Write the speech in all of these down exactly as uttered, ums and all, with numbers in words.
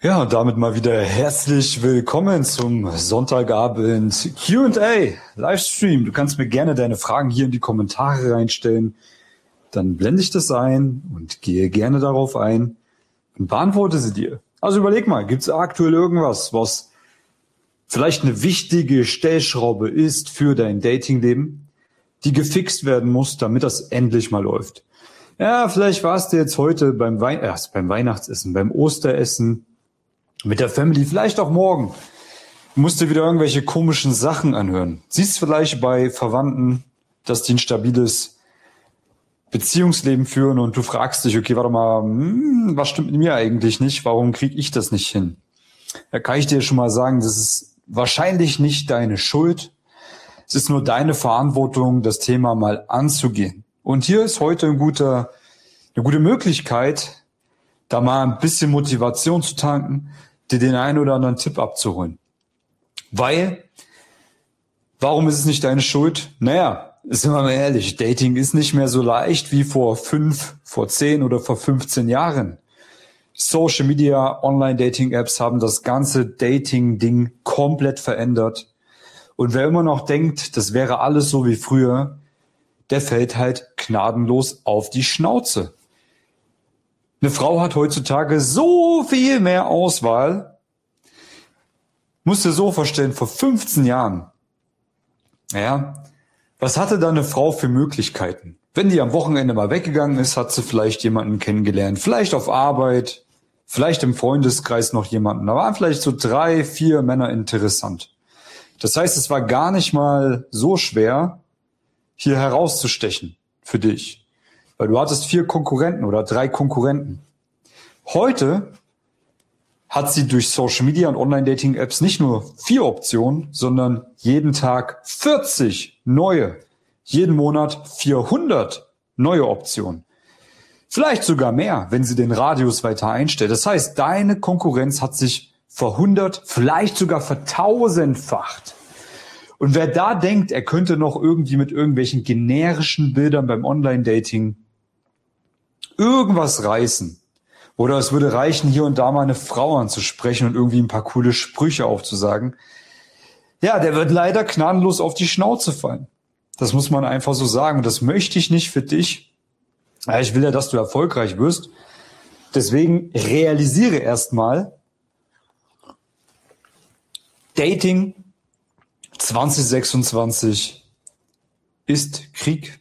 Ja, und damit mal wieder herzlich willkommen zum Sonntagabend Q und A Livestream. Du kannst mir gerne deine Fragen hier in die Kommentare reinstellen. Dann blende ich das ein und gehe gerne darauf ein und beantworte sie dir. Also überleg mal, gibt es aktuell irgendwas, was vielleicht eine wichtige Stellschraube ist für dein Datingleben, die gefixt werden muss, damit das endlich mal läuft? Ja, vielleicht warst du jetzt heute beim, Wei äh, beim Weihnachtsessen, beim Osteressen, mit der Family, vielleicht auch morgen. Du musst dir wieder irgendwelche komischen Sachen anhören. Siehst vielleicht bei Verwandten, dass die ein stabiles Beziehungsleben führen und du fragst dich, okay, warte mal, hm, was stimmt mit mir eigentlich nicht? Warum kriege ich das nicht hin? Da kann ich dir schon mal sagen, das ist wahrscheinlich nicht deine Schuld. Es ist nur deine Verantwortung, das Thema mal anzugehen. Und hier ist heute ein guter, eine gute Möglichkeit, da mal ein bisschen Motivation zu tanken, dir den einen oder anderen Tipp abzuholen. Weil, warum ist es nicht deine Schuld? Naja, sind wir mal ehrlich, Dating ist nicht mehr so leicht wie vor fünf, vor zehn oder vor fünfzehn Jahren. Social Media, Online-Dating-Apps haben das ganze Dating-Ding komplett verändert. Und wer immer noch denkt, das wäre alles so wie früher, der fällt halt gnadenlos auf die Schnauze. Eine Frau hat heutzutage so viel mehr Auswahl. Musst dir so vorstellen, vor fünfzehn Jahren, ja, was hatte da eine Frau für Möglichkeiten? Wenn die am Wochenende mal weggegangen ist, hat sie vielleicht jemanden kennengelernt, vielleicht auf Arbeit, vielleicht im Freundeskreis noch jemanden. Da waren vielleicht so drei, vier Männer interessant. Das heißt, es war gar nicht mal so schwer, hier herauszustechen für dich. Weil du hattest vier Konkurrenten oder drei Konkurrenten. Heute hat sie durch Social Media und Online-Dating-Apps nicht nur vier Optionen, sondern jeden Tag vierzig neue. Jeden Monat vierhundert neue Optionen. Vielleicht sogar mehr, wenn sie den Radius weiter einstellt. Das heißt, deine Konkurrenz hat sich verhundert, vielleicht sogar vertausendfacht. Und wer da denkt, er könnte noch irgendwie mit irgendwelchen generischen Bildern beim Online-Dating irgendwas reißen. Oder es würde reichen, hier und da mal eine Frau anzusprechen und irgendwie ein paar coole Sprüche aufzusagen. Ja, der wird leider gnadenlos auf die Schnauze fallen. Das muss man einfach so sagen. Und das möchte ich nicht für dich. Ja, ich will ja, dass du erfolgreich wirst. Deswegen realisiere erstmal, Dating zwanzig sechsundzwanzig ist Krieg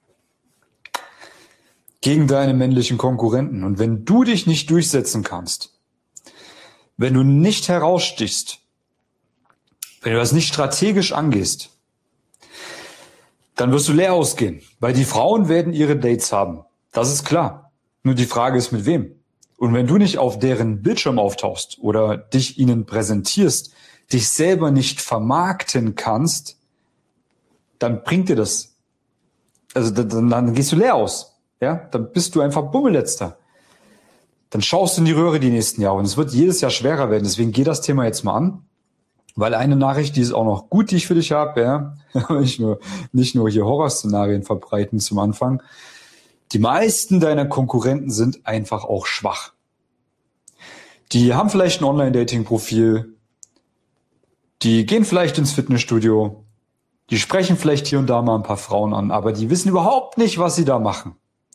gegen deine männlichen Konkurrenten. Und wenn du dich nicht durchsetzen kannst, wenn du nicht herausstichst, wenn du das nicht strategisch angehst, dann wirst du leer ausgehen. Weil die Frauen werden ihre Dates haben. Das ist klar. Nur die Frage ist, mit wem? Und wenn du nicht auf deren Bildschirm auftauchst oder dich ihnen präsentierst, dich selber nicht vermarkten kannst, dann bringt dir das. Also dann, dann gehst du leer aus. Ja, dann bist du einfach Bummelletzter. Dann schaust du in die Röhre die nächsten Jahre und es wird jedes Jahr schwerer werden. Deswegen geh das Thema jetzt mal an, weil eine Nachricht, die ist auch noch gut, die ich für dich habe, ja, nicht nur, nicht nur hier Horrorszenarien verbreiten zum Anfang. Die meisten deiner Konkurrenten sind einfach auch schwach. Die haben vielleicht ein Online-Dating-Profil, die gehen vielleicht ins Fitnessstudio, die sprechen vielleicht hier und da mal ein paar Frauen an, aber die wissen überhaupt nicht, was sie da machen.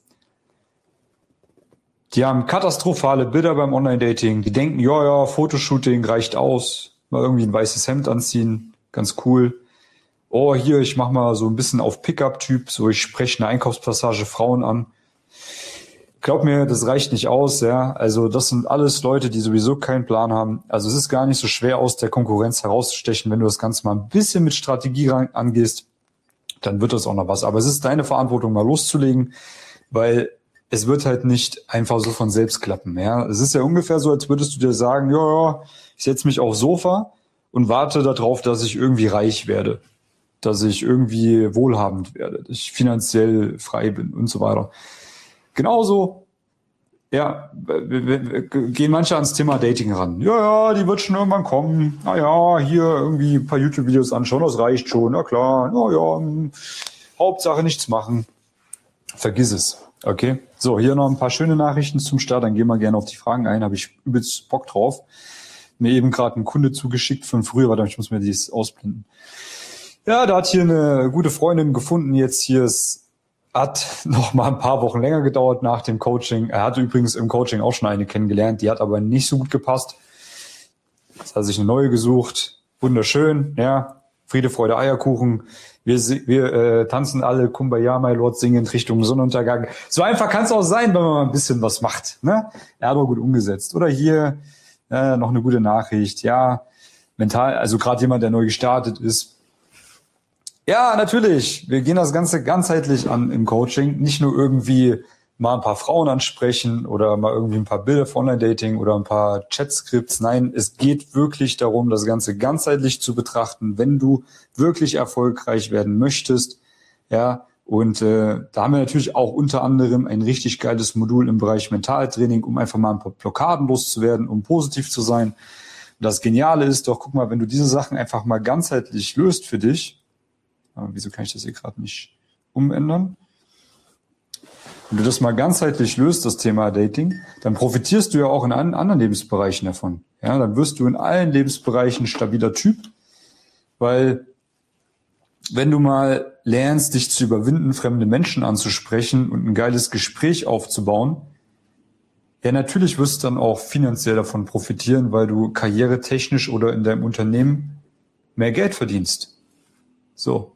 Die haben katastrophale Bilder beim Online-Dating. Die denken, ja, ja, Fotoshooting reicht aus. Mal irgendwie ein weißes Hemd anziehen. Ganz cool. Oh, hier, ich mach mal so ein bisschen auf Pickup-Typ. So, ich spreche eine Einkaufspassage Frauen an. Glaub mir, das reicht nicht aus, ja. Also, das sind alles Leute, die sowieso keinen Plan haben. Also, es ist gar nicht so schwer, aus der Konkurrenz herauszustechen. Wenn du das Ganze mal ein bisschen mit Strategie angehst, dann wird das auch noch was. Aber es ist deine Verantwortung, mal loszulegen, weil es wird halt nicht einfach so von selbst klappen. Ja, es ist ja ungefähr so, als würdest du dir sagen, ja, ja, ich setze mich aufs Sofa und warte darauf, dass ich irgendwie reich werde, dass ich irgendwie wohlhabend werde, dass ich finanziell frei bin und so weiter. Genauso, ja, gehen manche ans Thema Dating ran. Ja, ja, die wird schon irgendwann kommen. Na ja, hier irgendwie ein paar YouTube-Videos anschauen, das reicht schon. Na klar, na ja, Hauptsache nichts machen. Vergiss es. Okay, so, hier noch ein paar schöne Nachrichten zum Start, dann gehen wir gerne auf die Fragen ein, habe ich übelst Bock drauf. Mir eben gerade ein Kunde zugeschickt von früher, warte, ich muss mir dieses ausblenden. Ja, da hat hier eine gute Freundin gefunden, jetzt hier, es hat noch mal ein paar Wochen länger gedauert nach dem Coaching. Er hatte übrigens im Coaching auch schon eine kennengelernt, die hat aber nicht so gut gepasst. Jetzt hat er sich eine neue gesucht, wunderschön, ja, Friede, Freude, Eierkuchen. Wir, wir äh, tanzen alle Kumbaya, my Lord, singend Richtung Sonnenuntergang. So einfach kann es auch sein, wenn man mal ein bisschen was macht. Ne? Er hat auch gut umgesetzt. Oder hier äh, noch eine gute Nachricht. Ja, mental, also gerade jemand, der neu gestartet ist. Ja, natürlich. Wir gehen das Ganze ganzheitlich an im Coaching. Nicht nur irgendwie mal ein paar Frauen ansprechen oder mal irgendwie ein paar Bilder von Online-Dating oder ein paar Chat-Skripts. Nein, es geht wirklich darum, das Ganze ganzheitlich zu betrachten, wenn du wirklich erfolgreich werden möchtest. Ja, und äh, da haben wir natürlich auch unter anderem ein richtig geiles Modul im Bereich Mentaltraining, um einfach mal ein paar Blockaden loszuwerden, um positiv zu sein. Und das Geniale ist doch, guck mal, wenn du diese Sachen einfach mal ganzheitlich löst für dich, aber wieso kann ich das hier gerade nicht umändern? Wenn du das mal ganzheitlich löst, das Thema Dating, dann profitierst du ja auch in allen anderen Lebensbereichen davon. Ja, dann wirst du in allen Lebensbereichen ein stabiler Typ, weil wenn du mal lernst, dich zu überwinden, fremde Menschen anzusprechen und ein geiles Gespräch aufzubauen, ja, natürlich wirst du dann auch finanziell davon profitieren, weil du karrieretechnisch oder in deinem Unternehmen mehr Geld verdienst. So.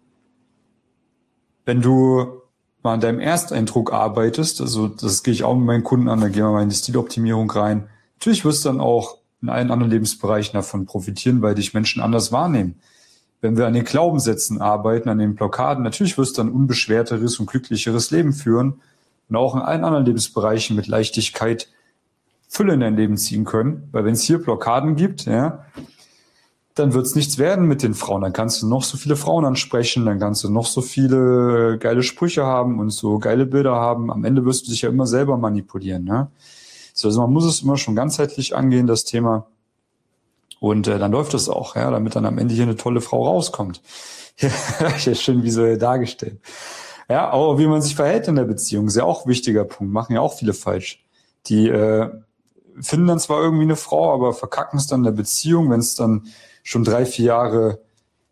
Wenn du mal an deinem Ersteindruck arbeitest, also das gehe ich auch mit meinen Kunden an, da gehen wir mal in die Stiloptimierung rein. Natürlich wirst du dann auch in allen anderen Lebensbereichen davon profitieren, weil dich Menschen anders wahrnehmen. Wenn wir an den Glaubenssätzen arbeiten, an den Blockaden, natürlich wirst du dann ein unbeschwerteres und glücklicheres Leben führen und auch in allen anderen Lebensbereichen mit Leichtigkeit Fülle in dein Leben ziehen können. Weil wenn es hier Blockaden gibt, ja, dann wird es nichts werden mit den Frauen. Dann kannst du noch so viele Frauen ansprechen, dann kannst du noch so viele geile Sprüche haben und so geile Bilder haben. Am Ende wirst du dich ja immer selber manipulieren. Ne? So, also man muss es immer schon ganzheitlich angehen, das Thema. Und äh, dann läuft das auch, ja, damit dann am Ende hier eine tolle Frau rauskommt. Ja, schön visuell dargestellt. Ja, aber wie man sich verhält in der Beziehung, ist ja auch ein wichtiger Punkt. Machen ja auch viele falsch. Die äh, finden dann zwar irgendwie eine Frau, aber verkacken es dann in der Beziehung, wenn es dann schon drei, vier Jahre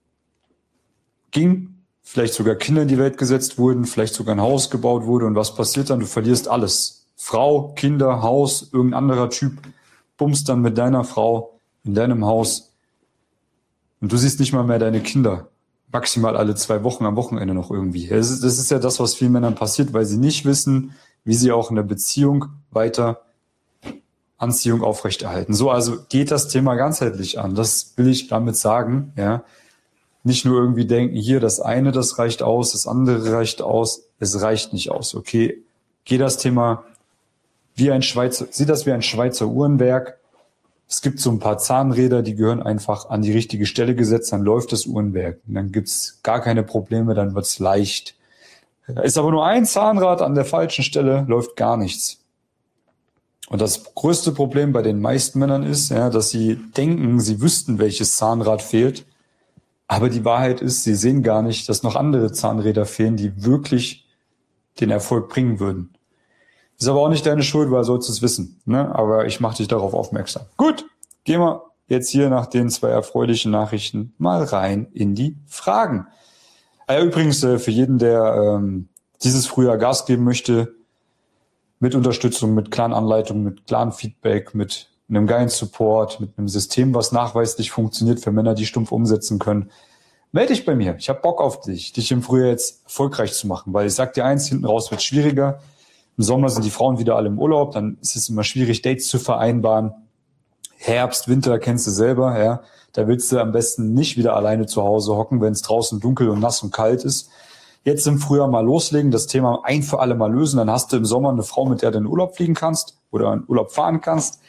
ging, vielleicht sogar Kinder in die Welt gesetzt wurden, vielleicht sogar ein Haus gebaut wurde. Und was passiert dann? Du verlierst alles. Frau, Kinder, Haus, irgendein anderer Typ, bummst dann mit deiner Frau in deinem Haus. Und du siehst nicht mal mehr deine Kinder. Maximal alle zwei Wochen am Wochenende noch irgendwie. Das ist, das ist ja das, was vielen Männern passiert, weil sie nicht wissen, wie sie auch in der Beziehung weiter Anziehung aufrechterhalten. So, also geht das Thema ganzheitlich an. Das will ich damit sagen, ja. Nicht nur irgendwie denken, hier das eine, das reicht aus, das andere reicht aus. Es reicht nicht aus, okay. Geh das Thema wie ein Schweizer, sieh das wie ein Schweizer Uhrenwerk. Es gibt so ein paar Zahnräder, die gehören einfach an die richtige Stelle gesetzt, dann läuft das Uhrenwerk. Und dann gibt's gar keine Probleme, dann wird's leicht. Ist aber nur ein Zahnrad an der falschen Stelle, läuft gar nichts. Und das größte Problem bei den meisten Männern ist, ja, dass sie denken, sie wüssten, welches Zahnrad fehlt. Aber die Wahrheit ist, sie sehen gar nicht, dass noch andere Zahnräder fehlen, die wirklich den Erfolg bringen würden. Ist aber auch nicht deine Schuld, weil sollst du es wissen. Ne? Aber ich mache dich darauf aufmerksam. Gut, gehen wir jetzt hier nach den zwei erfreulichen Nachrichten mal rein in die Fragen. Ja, übrigens, äh, für jeden, der ähm, dieses Frühjahr Gas geben möchte, mit Unterstützung, mit klaren Anleitungen, mit klaren Feedback, mit einem geilen Support, mit einem System, was nachweislich funktioniert für Männer, die stumpf umsetzen können. Melde dich bei mir. Ich habe Bock auf dich, dich im Frühjahr jetzt erfolgreich zu machen, weil ich sag dir eins, hinten raus wird schwieriger. Im Sommer sind die Frauen wieder alle im Urlaub, dann ist es immer schwierig, Dates zu vereinbaren. Herbst, Winter kennst du selber, ja. Da willst du am besten nicht wieder alleine zu Hause hocken, wenn es draußen dunkel und nass und kalt ist. Jetzt im Frühjahr mal loslegen, das Thema ein für alle mal lösen, dann hast du im Sommer eine Frau, mit der du in den Urlaub fliegen kannst oder in Urlaub fahren kannst.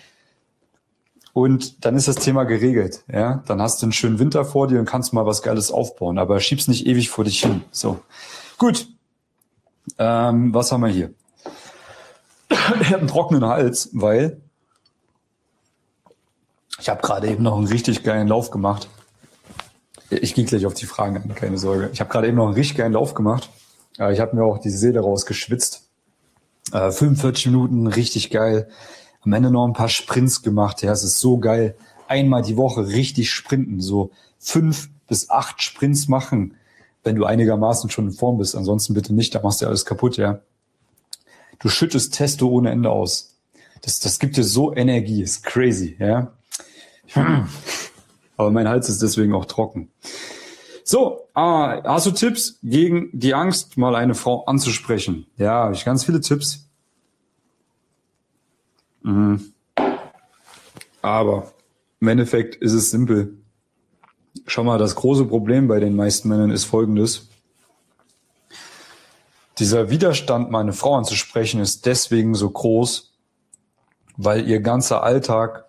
Und dann ist das Thema geregelt, ja. Dann hast du einen schönen Winter vor dir und kannst mal was Geiles aufbauen, aber schieb's nicht ewig vor dich hin. So, gut. Ähm, was haben wir hier? Ich habe einen trockenen Hals, weil ich habe gerade eben noch einen richtig geilen Lauf gemacht. Ich gehe gleich auf die Fragen an, keine Sorge. Ich habe gerade eben noch einen richtig geilen Lauf gemacht. Ich habe mir auch die Seele rausgeschwitzt. Äh, fünfundvierzig Minuten, richtig geil. Am Ende noch ein paar Sprints gemacht. Ja, es ist so geil. Einmal die Woche richtig sprinten. So fünf bis acht Sprints machen, wenn du einigermaßen schon in Form bist. Ansonsten bitte nicht, da machst du alles kaputt, ja. Du schüttest Testo ohne Ende aus. Das, das gibt dir so Energie. Ist crazy, ja. Aber mein Hals ist deswegen auch trocken. So, ah, hast du Tipps gegen die Angst, mal eine Frau anzusprechen? Ja, habe ich ganz viele Tipps. Mhm. Aber im Endeffekt ist es simpel. Schau mal, das große Problem bei den meisten Männern ist folgendes. Dieser Widerstand, mal eine Frau anzusprechen, ist deswegen so groß, weil ihr ganzer Alltag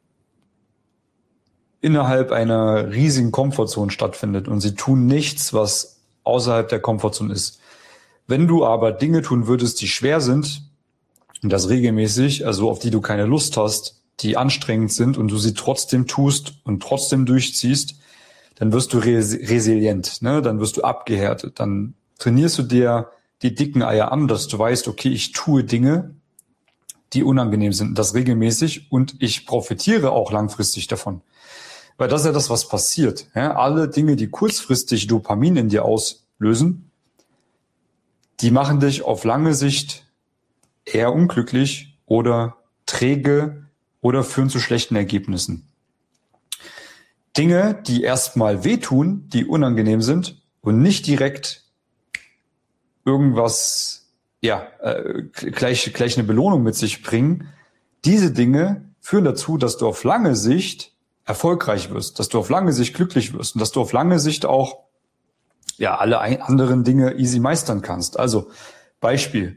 innerhalb einer riesigen Komfortzone stattfindet und sie tun nichts, was außerhalb der Komfortzone ist. Wenn du aber Dinge tun würdest, die schwer sind, und das regelmäßig, also auf die du keine Lust hast, die anstrengend sind und du sie trotzdem tust und trotzdem durchziehst, dann wirst du res- resilient, ne? Dann wirst du abgehärtet, dann trainierst du dir die dicken Eier an, dass du weißt, okay, ich tue Dinge, die unangenehm sind, das regelmäßig und ich profitiere auch langfristig davon. Weil das ist ja das, was passiert. Ja? Alle Dinge, die kurzfristig Dopamin in dir auslösen, die machen dich auf lange Sicht eher unglücklich oder träge oder führen zu schlechten Ergebnissen. Dinge, die erstmal wehtun, die unangenehm sind und nicht direkt irgendwas, ja, äh, gleich, gleich eine Belohnung mit sich bringen, diese Dinge führen dazu, dass du auf lange Sicht erfolgreich wirst, dass du auf lange Sicht glücklich wirst und dass du auf lange Sicht auch ja alle ein, anderen Dinge easy meistern kannst. Also Beispiel: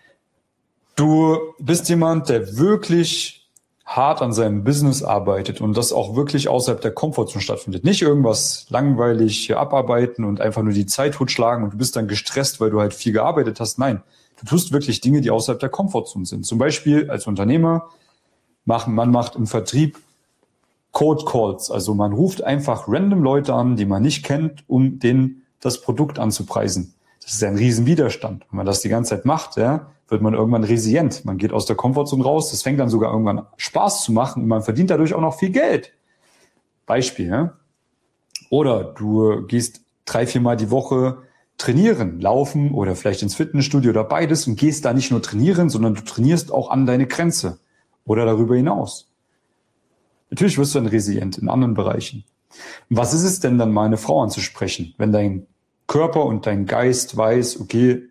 Du bist jemand, der wirklich hart an seinem Business arbeitet und das auch wirklich außerhalb der Komfortzone stattfindet. Nicht irgendwas langweilig hier abarbeiten und einfach nur die Zeit totschlagen und du bist dann gestresst, weil du halt viel gearbeitet hast. Nein, du tust wirklich Dinge, die außerhalb der Komfortzone sind. Zum Beispiel als Unternehmer, machen, man macht im Vertrieb Cold Calls, also man ruft einfach random Leute an, die man nicht kennt, um denen das Produkt anzupreisen. Das ist ja ein riesen Widerstand. Wenn man das die ganze Zeit macht, ja, wird man irgendwann resilient. Man geht aus der Komfortzone raus, das fängt dann sogar irgendwann Spaß zu machen und man verdient dadurch auch noch viel Geld. Beispiel, ja. Oder du gehst drei, viermal die Woche trainieren, laufen oder vielleicht ins Fitnessstudio oder beides und gehst da nicht nur trainieren, sondern du trainierst auch an deine Grenze oder darüber hinaus. Natürlich wirst du dann resilient in anderen Bereichen. Und was ist es denn dann, mal eine Frau anzusprechen, wenn dein Körper und dein Geist weiß, okay,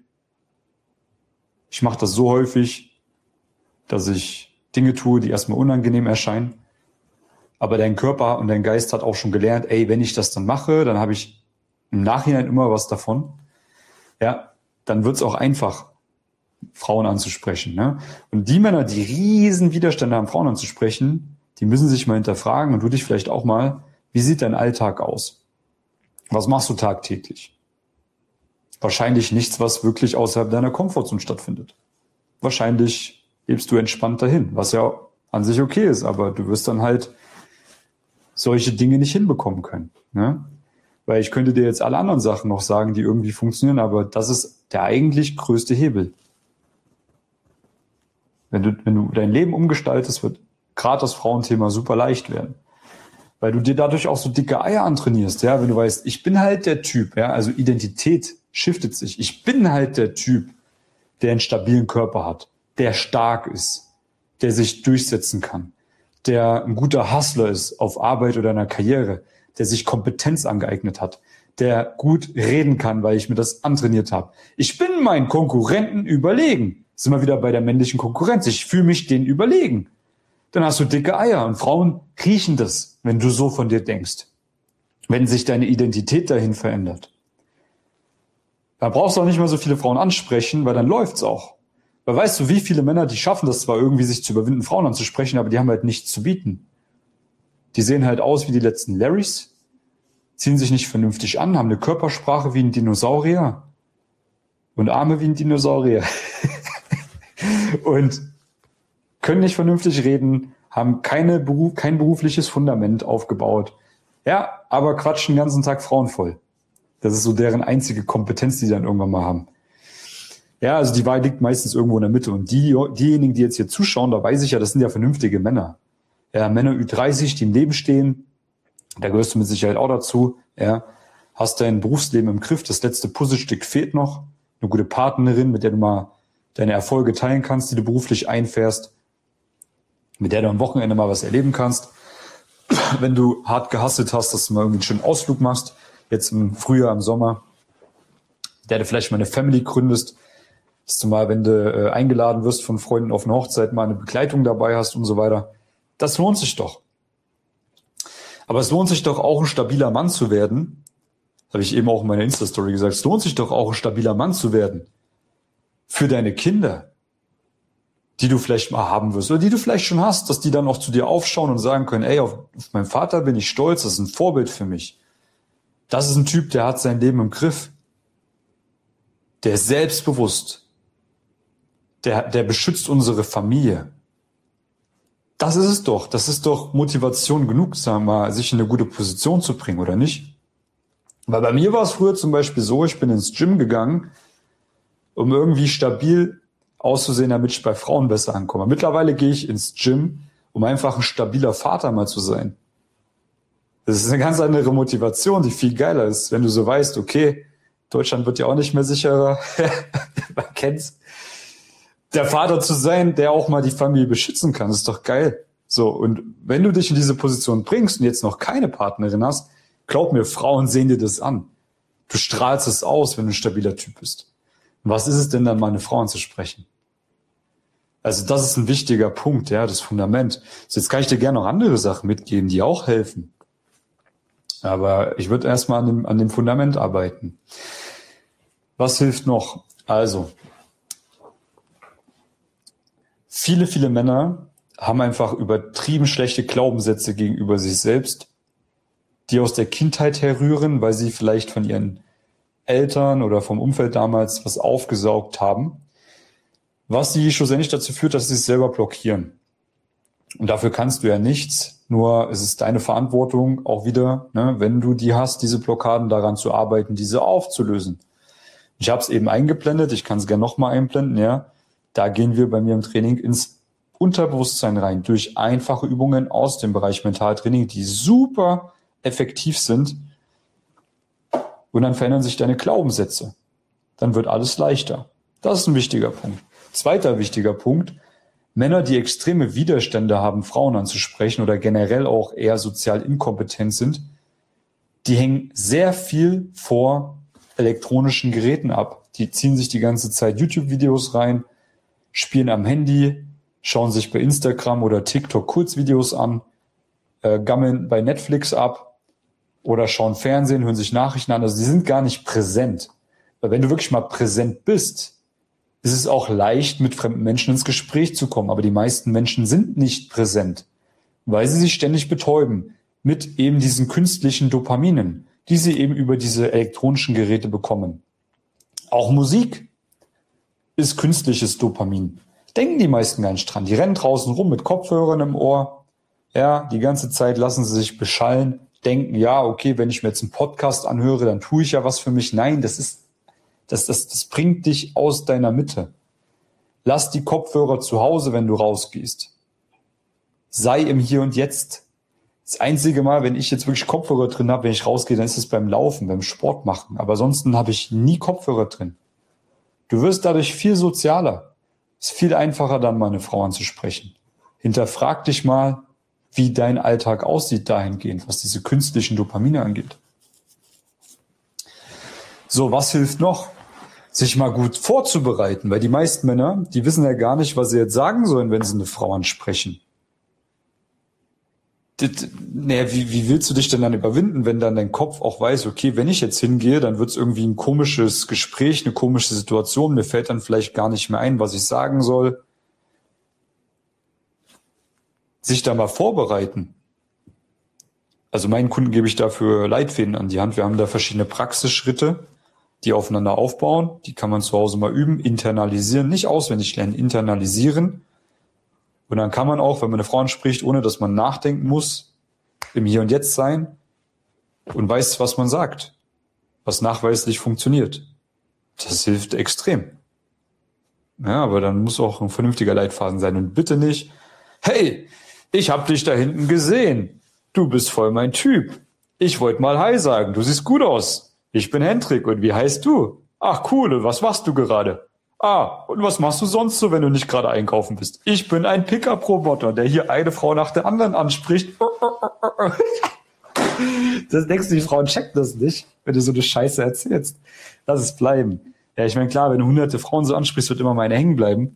ich mache das so häufig, dass ich Dinge tue, die erstmal unangenehm erscheinen, aber dein Körper und dein Geist hat auch schon gelernt, ey, wenn ich das dann mache, dann habe ich im Nachhinein immer was davon. Ja, dann wird es auch einfach, Frauen anzusprechen. Ne? Und die Männer, die riesen Widerstände haben, Frauen anzusprechen, die müssen sich mal hinterfragen und du dich vielleicht auch mal, wie sieht dein Alltag aus? Was machst du tagtäglich? Wahrscheinlich nichts, was wirklich außerhalb deiner Komfortzone stattfindet. Wahrscheinlich lebst du entspannt dahin, was ja an sich okay ist, aber du wirst dann halt solche Dinge nicht hinbekommen können. Ne? Weil ich könnte dir jetzt alle anderen Sachen noch sagen, die irgendwie funktionieren, aber das ist der eigentlich größte Hebel. Wenn du, wenn du dein Leben umgestaltest, wird gerade das Frauenthema super leicht werden. Weil du dir dadurch auch so dicke Eier antrainierst, ja, wenn du weißt, ich bin halt der Typ, ja, also Identität shiftet sich. Ich bin halt der Typ, der einen stabilen Körper hat, der stark ist, der sich durchsetzen kann, der ein guter Hustler ist auf Arbeit oder in der Karriere, der sich Kompetenz angeeignet hat, der gut reden kann, weil ich mir das antrainiert habe. Ich bin meinen Konkurrenten überlegen. Sind wir wieder bei der männlichen Konkurrenz. Ich fühle mich denen überlegen. Dann hast du dicke Eier und Frauen riechen das, wenn du so von dir denkst. Wenn sich deine Identität dahin verändert. Da brauchst du auch nicht mehr so viele Frauen ansprechen, weil dann läuft's auch. Weil weißt du, wie viele Männer, die schaffen das zwar irgendwie, sich zu überwinden, Frauen anzusprechen, aber die haben halt nichts zu bieten. Die sehen halt aus wie die letzten Larrys, ziehen sich nicht vernünftig an, haben eine Körpersprache wie ein Dinosaurier und Arme wie ein Dinosaurier und können nicht vernünftig reden, haben keine Beruf, kein berufliches Fundament aufgebaut. Ja, aber quatschen den ganzen Tag Frauen voll. Das ist so deren einzige Kompetenz, die sie dann irgendwann mal haben. Ja, also die Wahrheit liegt meistens irgendwo in der Mitte. Und die, diejenigen, die jetzt hier zuschauen, da weiß ich ja, das sind ja vernünftige Männer. Ja, Männer Ü dreißig, die im Leben stehen, da gehörst du mit Sicherheit auch dazu. Ja, hast dein Berufsleben im Griff, das letzte Puzzlestück fehlt noch. Eine gute Partnerin, mit der du mal deine Erfolge teilen kannst, die du beruflich einfährst, mit der du am Wochenende mal was erleben kannst. Wenn du hart gehustelt hast, dass du mal irgendwie einen schönen Ausflug machst, jetzt im Frühjahr, im Sommer, der du vielleicht mal eine Family gründest, dass du mal, wenn du äh, eingeladen wirst von Freunden auf eine Hochzeit, mal eine Begleitung dabei hast und so weiter. Das lohnt sich doch. Aber es lohnt sich doch auch, ein stabiler Mann zu werden. Das habe ich eben auch in meiner Insta-Story gesagt. Es lohnt sich doch auch, ein stabiler Mann zu werden. Für deine Kinder, die du vielleicht mal haben wirst oder die du vielleicht schon hast, dass die dann auch zu dir aufschauen und sagen können, ey, auf, auf meinen Vater bin ich stolz, das ist ein Vorbild für mich. Das ist ein Typ, der hat sein Leben im Griff. Der ist selbstbewusst. Der, der beschützt unsere Familie. Das ist es doch. Das ist doch Motivation genug, sagen wir mal, sich in eine gute Position zu bringen, oder nicht? Weil bei mir war es früher zum Beispiel so, ich bin ins Gym gegangen, um irgendwie stabil auszusehen, damit ich bei Frauen besser ankomme. Mittlerweile gehe ich ins Gym, um einfach ein stabiler Vater mal zu sein. Das ist eine ganz andere Motivation, die viel geiler ist, wenn du so weißt, okay, Deutschland wird ja auch nicht mehr sicherer. Man kennt's. Der Vater zu sein, der auch mal die Familie beschützen kann, ist doch geil. So, und wenn du dich in diese Position bringst und jetzt noch keine Partnerin hast, glaub mir, Frauen sehen dir das an. Du strahlst es aus, wenn du ein stabiler Typ bist. Und was ist es denn dann, mal eine Frau anzusprechen? Also das ist ein wichtiger Punkt, ja, das Fundament. So, jetzt kann ich dir gerne noch andere Sachen mitgeben, die auch helfen. Aber ich würde erstmal an dem, an dem Fundament arbeiten. Was hilft noch? Also, viele, viele Männer haben einfach übertrieben schlechte Glaubenssätze gegenüber sich selbst, die aus der Kindheit herrühren, weil sie vielleicht von ihren Eltern oder vom Umfeld damals was aufgesaugt haben, was sie schlussendlich dazu führt, dass sie es selber blockieren. Und dafür kannst du ja nichts, nur es ist deine Verantwortung auch wieder, ne, wenn du die hast, diese Blockaden daran zu arbeiten, diese aufzulösen. Ich habe es eben eingeblendet, ich kann es gerne nochmal einblenden, ja. Da gehen wir bei mir im Training ins Unterbewusstsein rein, durch einfache Übungen aus dem Bereich Mentaltraining, die super effektiv sind. Und dann verändern sich deine Glaubenssätze. Dann wird alles leichter. Das ist ein wichtiger Punkt. Zweiter wichtiger Punkt: Männer, die extreme Widerstände haben, Frauen anzusprechen oder generell auch eher sozial inkompetent sind, die hängen sehr viel vor elektronischen Geräten ab. Die ziehen sich die ganze Zeit YouTube-Videos rein, spielen am Handy, schauen sich bei Instagram oder TikTok Kurzvideos an, äh, gammeln bei Netflix ab oder schauen Fernsehen, hören sich Nachrichten an. Also die sind gar nicht präsent. Weil wenn du wirklich mal präsent bist, ist es auch leicht, mit fremden Menschen ins Gespräch zu kommen. Aber die meisten Menschen sind nicht präsent, weil sie sich ständig betäuben mit eben diesen künstlichen Dopaminen, die sie eben über diese elektronischen Geräte bekommen. Auch Musik ist künstliches Dopamin. Denken die meisten gar nicht dran. Die rennen draußen rum mit Kopfhörern im Ohr. Ja, die ganze Zeit lassen sie sich beschallen, denken, ja, okay, wenn ich mir jetzt einen Podcast anhöre, dann tue ich ja was für mich. Nein, das ist, das, das, das bringt dich aus deiner Mitte. Lass die Kopfhörer zu Hause, wenn du rausgehst. Sei im Hier und Jetzt. Das einzige Mal, wenn ich jetzt wirklich Kopfhörer drin habe, wenn ich rausgehe, dann ist es beim Laufen, beim Sport machen. Aber ansonsten habe ich nie Kopfhörer drin. Du wirst dadurch viel sozialer. Es ist viel einfacher, dann mal eine Frau anzusprechen. Hinterfrag dich mal, wie dein Alltag aussieht dahingehend, was diese künstlichen Dopamine angeht. So, was hilft noch? Sich mal gut vorzubereiten, weil die meisten Männer, die wissen ja gar nicht, was sie jetzt sagen sollen, wenn sie eine Frau ansprechen. Naja, wie, wie willst du dich denn dann überwinden, wenn dann dein Kopf auch weiß, okay, wenn ich jetzt hingehe, dann wird es irgendwie ein komisches Gespräch, eine komische Situation, mir fällt dann vielleicht gar nicht mehr ein, was ich sagen soll. Sich da mal vorbereiten. Also meinen Kunden gebe ich dafür Leitfäden an die Hand. Wir haben da verschiedene Praxisschritte, die aufeinander aufbauen. Die kann man zu Hause mal üben, internalisieren, nicht auswendig lernen, internalisieren. Und dann kann man auch, wenn man eine Frau anspricht, ohne dass man nachdenken muss, im Hier und Jetzt sein und weiß, was man sagt, was nachweislich funktioniert. Das hilft extrem. Ja, aber dann muss auch ein vernünftiger Leitfaden sein und bitte nicht, hey, ich hab dich da hinten gesehen. Du bist voll mein Typ. Ich wollte mal Hi sagen. Du siehst gut aus. Ich bin Hendrik und wie heißt du? Ach cool, und was machst du gerade? Ah, und was machst du sonst so, wenn du nicht gerade einkaufen bist? Ich bin ein Pickup-Roboter, der hier eine Frau nach der anderen anspricht. Das denkst du, die Frauen checken das nicht, wenn du so eine Scheiße erzählst. Lass es bleiben. Ja, ich meine, klar, wenn du hunderte Frauen so ansprichst, wird immer meine hängen bleiben.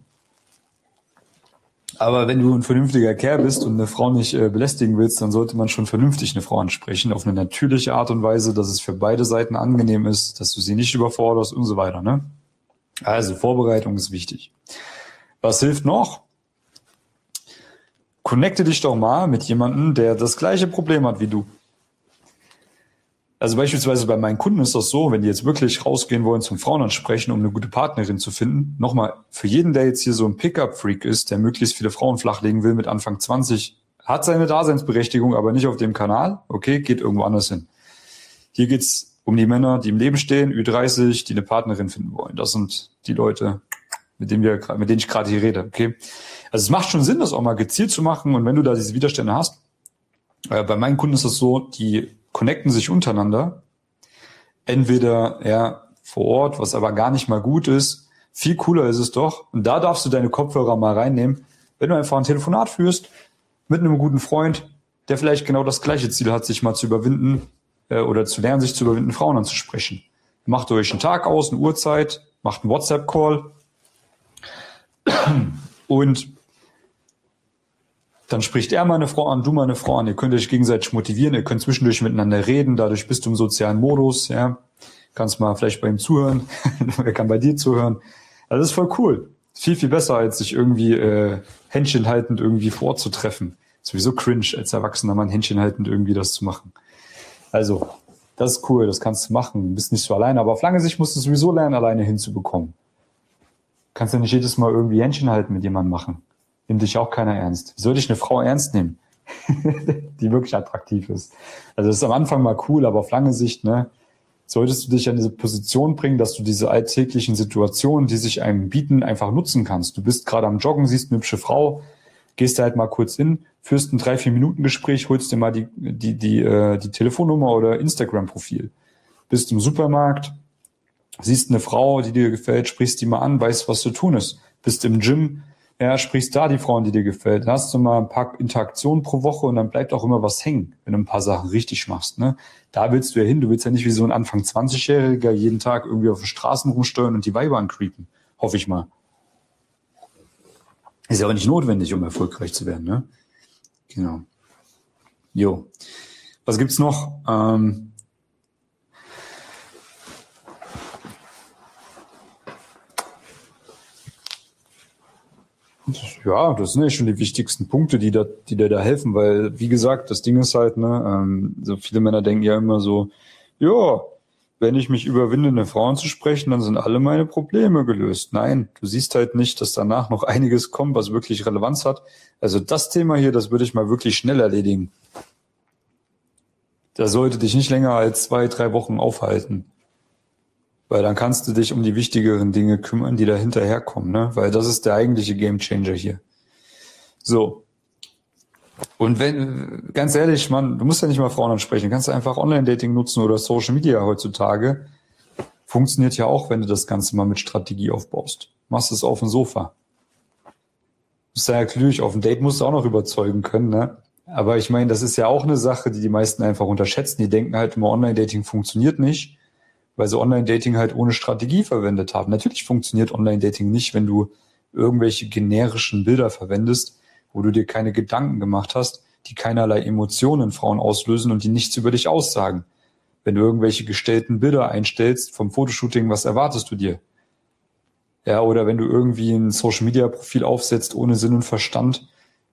Aber wenn du ein vernünftiger Kerl bist und eine Frau nicht äh, belästigen willst, dann sollte man schon vernünftig eine Frau ansprechen, auf eine natürliche Art und Weise, dass es für beide Seiten angenehm ist, dass du sie nicht überforderst und so weiter, ne? Also Vorbereitung ist wichtig. Was hilft noch? Connecte dich doch mal mit jemandem, der das gleiche Problem hat wie du. Also beispielsweise bei meinen Kunden ist das so, wenn die jetzt wirklich rausgehen wollen zum Frauen ansprechen, um eine gute Partnerin zu finden. Nochmal, für jeden, der jetzt hier so ein Pickup-Freak ist, der möglichst viele Frauen flachlegen will mit Anfang zwanzig, hat seine Daseinsberechtigung, aber nicht auf dem Kanal. Okay, geht irgendwo anders hin. Hier geht's um die Männer, die im Leben stehen, Ü dreißig, die eine Partnerin finden wollen. Das sind die Leute, mit denen wir, mit denen ich gerade hier rede. Okay, also es macht schon Sinn, das auch mal gezielt zu machen. Und wenn du da diese Widerstände hast, äh, bei meinen Kunden ist das so, die connecten sich untereinander, entweder ja vor Ort, was aber gar nicht mal gut ist. Viel cooler ist es doch, und da darfst du deine Kopfhörer mal reinnehmen, wenn du einfach ein Telefonat führst mit einem guten Freund, der vielleicht genau das gleiche Ziel hat, sich mal zu überwinden äh, oder zu lernen, sich zu überwinden, Frauen anzusprechen. Macht euch einen Tag aus, eine Uhrzeit, macht einen WhatsApp-Call und dann spricht er mal eine Frau an, du mal eine Frau an. Ihr könnt euch gegenseitig motivieren, ihr könnt zwischendurch miteinander reden, dadurch bist du im sozialen Modus, ja. Kannst mal vielleicht bei ihm zuhören, er kann bei dir zuhören. Also das ist voll cool. Viel, viel besser, als sich irgendwie äh, Händchen haltend irgendwie vorzutreffen. Sowieso cringe, als erwachsener Mann Händchen haltend irgendwie das zu machen. Also, das ist cool, das kannst du machen. Du bist nicht so alleine, aber auf lange Sicht musst du sowieso lernen, alleine hinzubekommen. Kannst ja nicht jedes Mal irgendwie Händchen halten mit jemandem machen. Nimmt dich auch keiner ernst. Wie soll dich eine Frau ernst nehmen, die wirklich attraktiv ist? Also das ist am Anfang mal cool, aber auf lange Sicht, ne, solltest du dich an diese Position bringen, dass du diese alltäglichen Situationen, die sich einem bieten, einfach nutzen kannst. Du bist gerade am Joggen, siehst eine hübsche Frau, gehst da halt mal kurz hin, führst ein drei, vier Minuten Gespräch, holst dir mal die, die, die, äh, die Telefonnummer oder Instagram-Profil. Bist im Supermarkt, siehst eine Frau, die dir gefällt, sprichst die mal an, weißt, was zu tun ist. Bist im Gym, ja, sprichst da die Frauen, die dir gefällt. Dann hast du mal ein paar Interaktionen pro Woche und dann bleibt auch immer was hängen, wenn du ein paar Sachen richtig machst, ne? Da willst du ja hin. Du willst ja nicht wie so ein Anfang zwanzig-Jähriger jeden Tag irgendwie auf den Straßen rumsteuern und die Weiber ancreepen. Hoffe ich mal. Ist ja aber nicht notwendig, um erfolgreich zu werden, ne? Genau. Jo. Was gibt's noch? Ähm, Ja, das sind ja schon die wichtigsten Punkte, die da, die dir da helfen, weil, wie gesagt, das Ding ist halt, ne, ähm, so viele Männer denken ja immer so, ja, wenn ich mich überwinde, eine Frau anzusprechen, dann sind alle meine Probleme gelöst. Nein, du siehst halt nicht, dass danach noch einiges kommt, was wirklich Relevanz hat. Also das Thema hier, das würde ich mal wirklich schnell erledigen. Das sollte dich nicht länger als zwei, drei Wochen aufhalten. Weil dann kannst du dich um die wichtigeren Dinge kümmern, die da hinterherkommen, ne? Weil das ist der eigentliche Gamechanger hier. So. Und wenn, ganz ehrlich, Mann, du musst ja nicht mal Frauen ansprechen, kannst du einfach Online-Dating nutzen oder Social Media heutzutage. Funktioniert ja auch, wenn du das Ganze mal mit Strategie aufbaust. Machst es auf dem Sofa. Ist ja natürlich, auf dem Date musst du auch noch überzeugen können, ne? Aber ich meine, das ist ja auch eine Sache, die die meisten einfach unterschätzen. Die denken halt immer, Online-Dating funktioniert nicht, weil sie Online-Dating halt ohne Strategie verwendet haben. Natürlich funktioniert Online-Dating nicht, wenn du irgendwelche generischen Bilder verwendest, wo du dir keine Gedanken gemacht hast, die keinerlei Emotionen in Frauen auslösen und die nichts über dich aussagen. Wenn du irgendwelche gestellten Bilder einstellst vom Fotoshooting, was erwartest du dir? Ja, oder wenn du irgendwie ein Social-Media-Profil aufsetzt ohne Sinn und Verstand,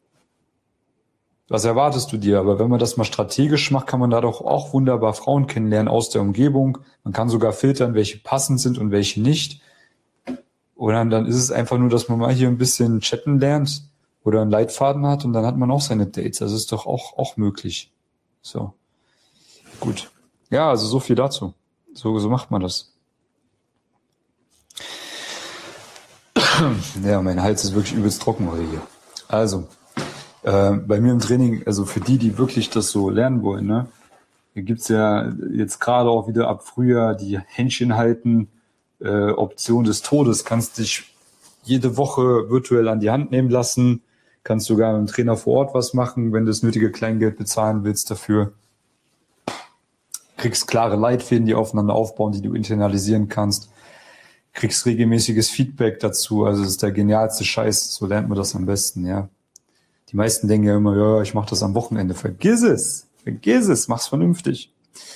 was erwartest du dir? Aber wenn man das mal strategisch macht, kann man da doch auch wunderbar Frauen kennenlernen aus der Umgebung. Man kann sogar filtern, welche passend sind und welche nicht. Und dann, dann ist es einfach nur, dass man mal hier ein bisschen chatten lernt oder einen Leitfaden hat und dann hat man auch seine Dates. Das ist doch auch, auch möglich. So. Gut. Ja, also so viel dazu. So, so macht man das. Ja, mein Hals ist wirklich übelst trocken heute hier. Also, äh, bei mir im Training, also für die, die wirklich das so lernen wollen, ne, hier gibt's ja jetzt gerade auch wieder ab Frühjahr die Händchen halten, äh, Option des Todes. Kannst dich jede Woche virtuell an die Hand nehmen lassen, kannst sogar mit dem Trainer vor Ort was machen, wenn du das nötige Kleingeld bezahlen willst dafür. Kriegst klare Leitfäden, die aufeinander aufbauen, die du internalisieren kannst. Kriegst regelmäßiges Feedback dazu. Also das ist der genialste Scheiß. So lernt man das am besten, ja. Die meisten denken ja immer, ja, ich mache das am Wochenende. Vergiss es. Vergiss es. Mach's vernünftig.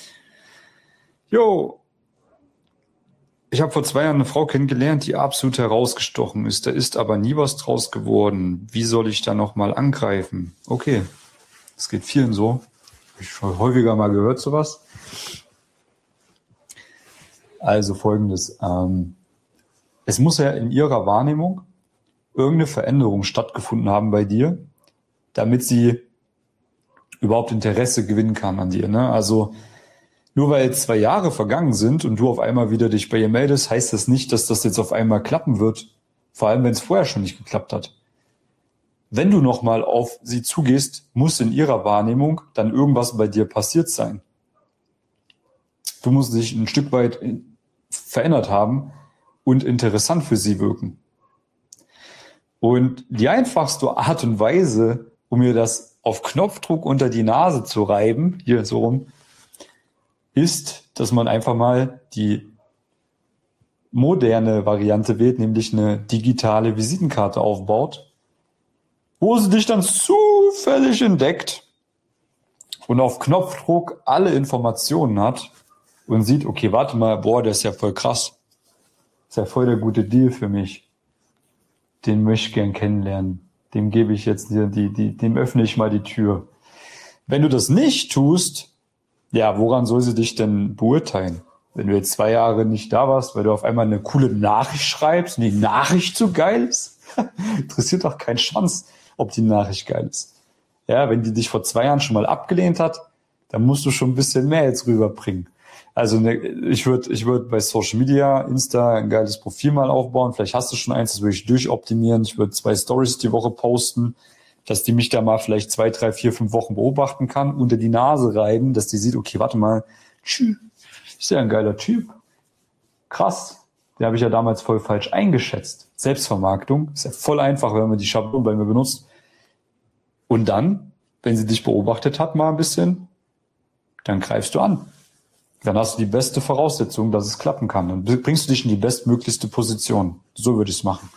Jo. Ich habe vor zwei Jahren eine Frau kennengelernt, die absolut herausgestochen ist. Da ist aber nie was draus geworden. Wie soll ich da nochmal angreifen? Okay. Das geht vielen so. Ich habe häufiger mal gehört sowas. Also Folgendes. Ähm, es muss ja in ihrer Wahrnehmung irgendeine Veränderung stattgefunden haben bei dir, damit sie überhaupt Interesse gewinnen kann an dir. Ne? Also nur weil jetzt zwei Jahre vergangen sind und du auf einmal wieder dich bei ihr meldest, heißt das nicht, dass das jetzt auf einmal klappen wird. Vor allem, wenn es vorher schon nicht geklappt hat. Wenn du nochmal auf sie zugehst, muss in ihrer Wahrnehmung dann irgendwas bei dir passiert sein. Du musst dich ein Stück weit verändert haben und interessant für sie wirken. Und die einfachste Art und Weise, um mir das auf Knopfdruck unter die Nase zu reiben, hier so rum, ist, dass man einfach mal die moderne Variante wählt, nämlich eine digitale Visitenkarte aufbaut, wo sie dich dann zufällig entdeckt und auf Knopfdruck alle Informationen hat und sieht, okay, warte mal, boah, der ist ja voll krass. Das ist ja voll der gute Deal für mich. Den möchte ich gern kennenlernen. Dem gebe ich jetzt, die, die, die, dem öffne ich mal die Tür. Wenn du das nicht tust, ja, woran soll sie dich denn beurteilen? Wenn du jetzt zwei Jahre nicht da warst, weil du auf einmal eine coole Nachricht schreibst und die Nachricht so geil ist, interessiert doch keinen Schwanz, ob die Nachricht geil ist. Ja, wenn die dich vor zwei Jahren schon mal abgelehnt hat, dann musst du schon ein bisschen mehr jetzt rüberbringen. Also ne, ich würde ich würde bei Social Media, Insta ein geiles Profil mal aufbauen. Vielleicht hast du schon eins, das würde ich durchoptimieren. Ich würde zwei Stories die Woche posten, dass die mich da mal vielleicht zwei, drei, vier, fünf Wochen beobachten kann, unter die Nase reiben, dass die sieht, okay, warte mal, tschü, ist ja ein geiler Typ. Krass, den habe ich ja damals voll falsch eingeschätzt. Selbstvermarktung, ist ja voll einfach, wenn man die Schablone bei mir benutzt. Und dann, wenn sie dich beobachtet hat mal ein bisschen, dann greifst du an. Dann hast du die beste Voraussetzung, dass es klappen kann. Dann bringst du dich in die bestmöglichste Position. So würde ich es machen.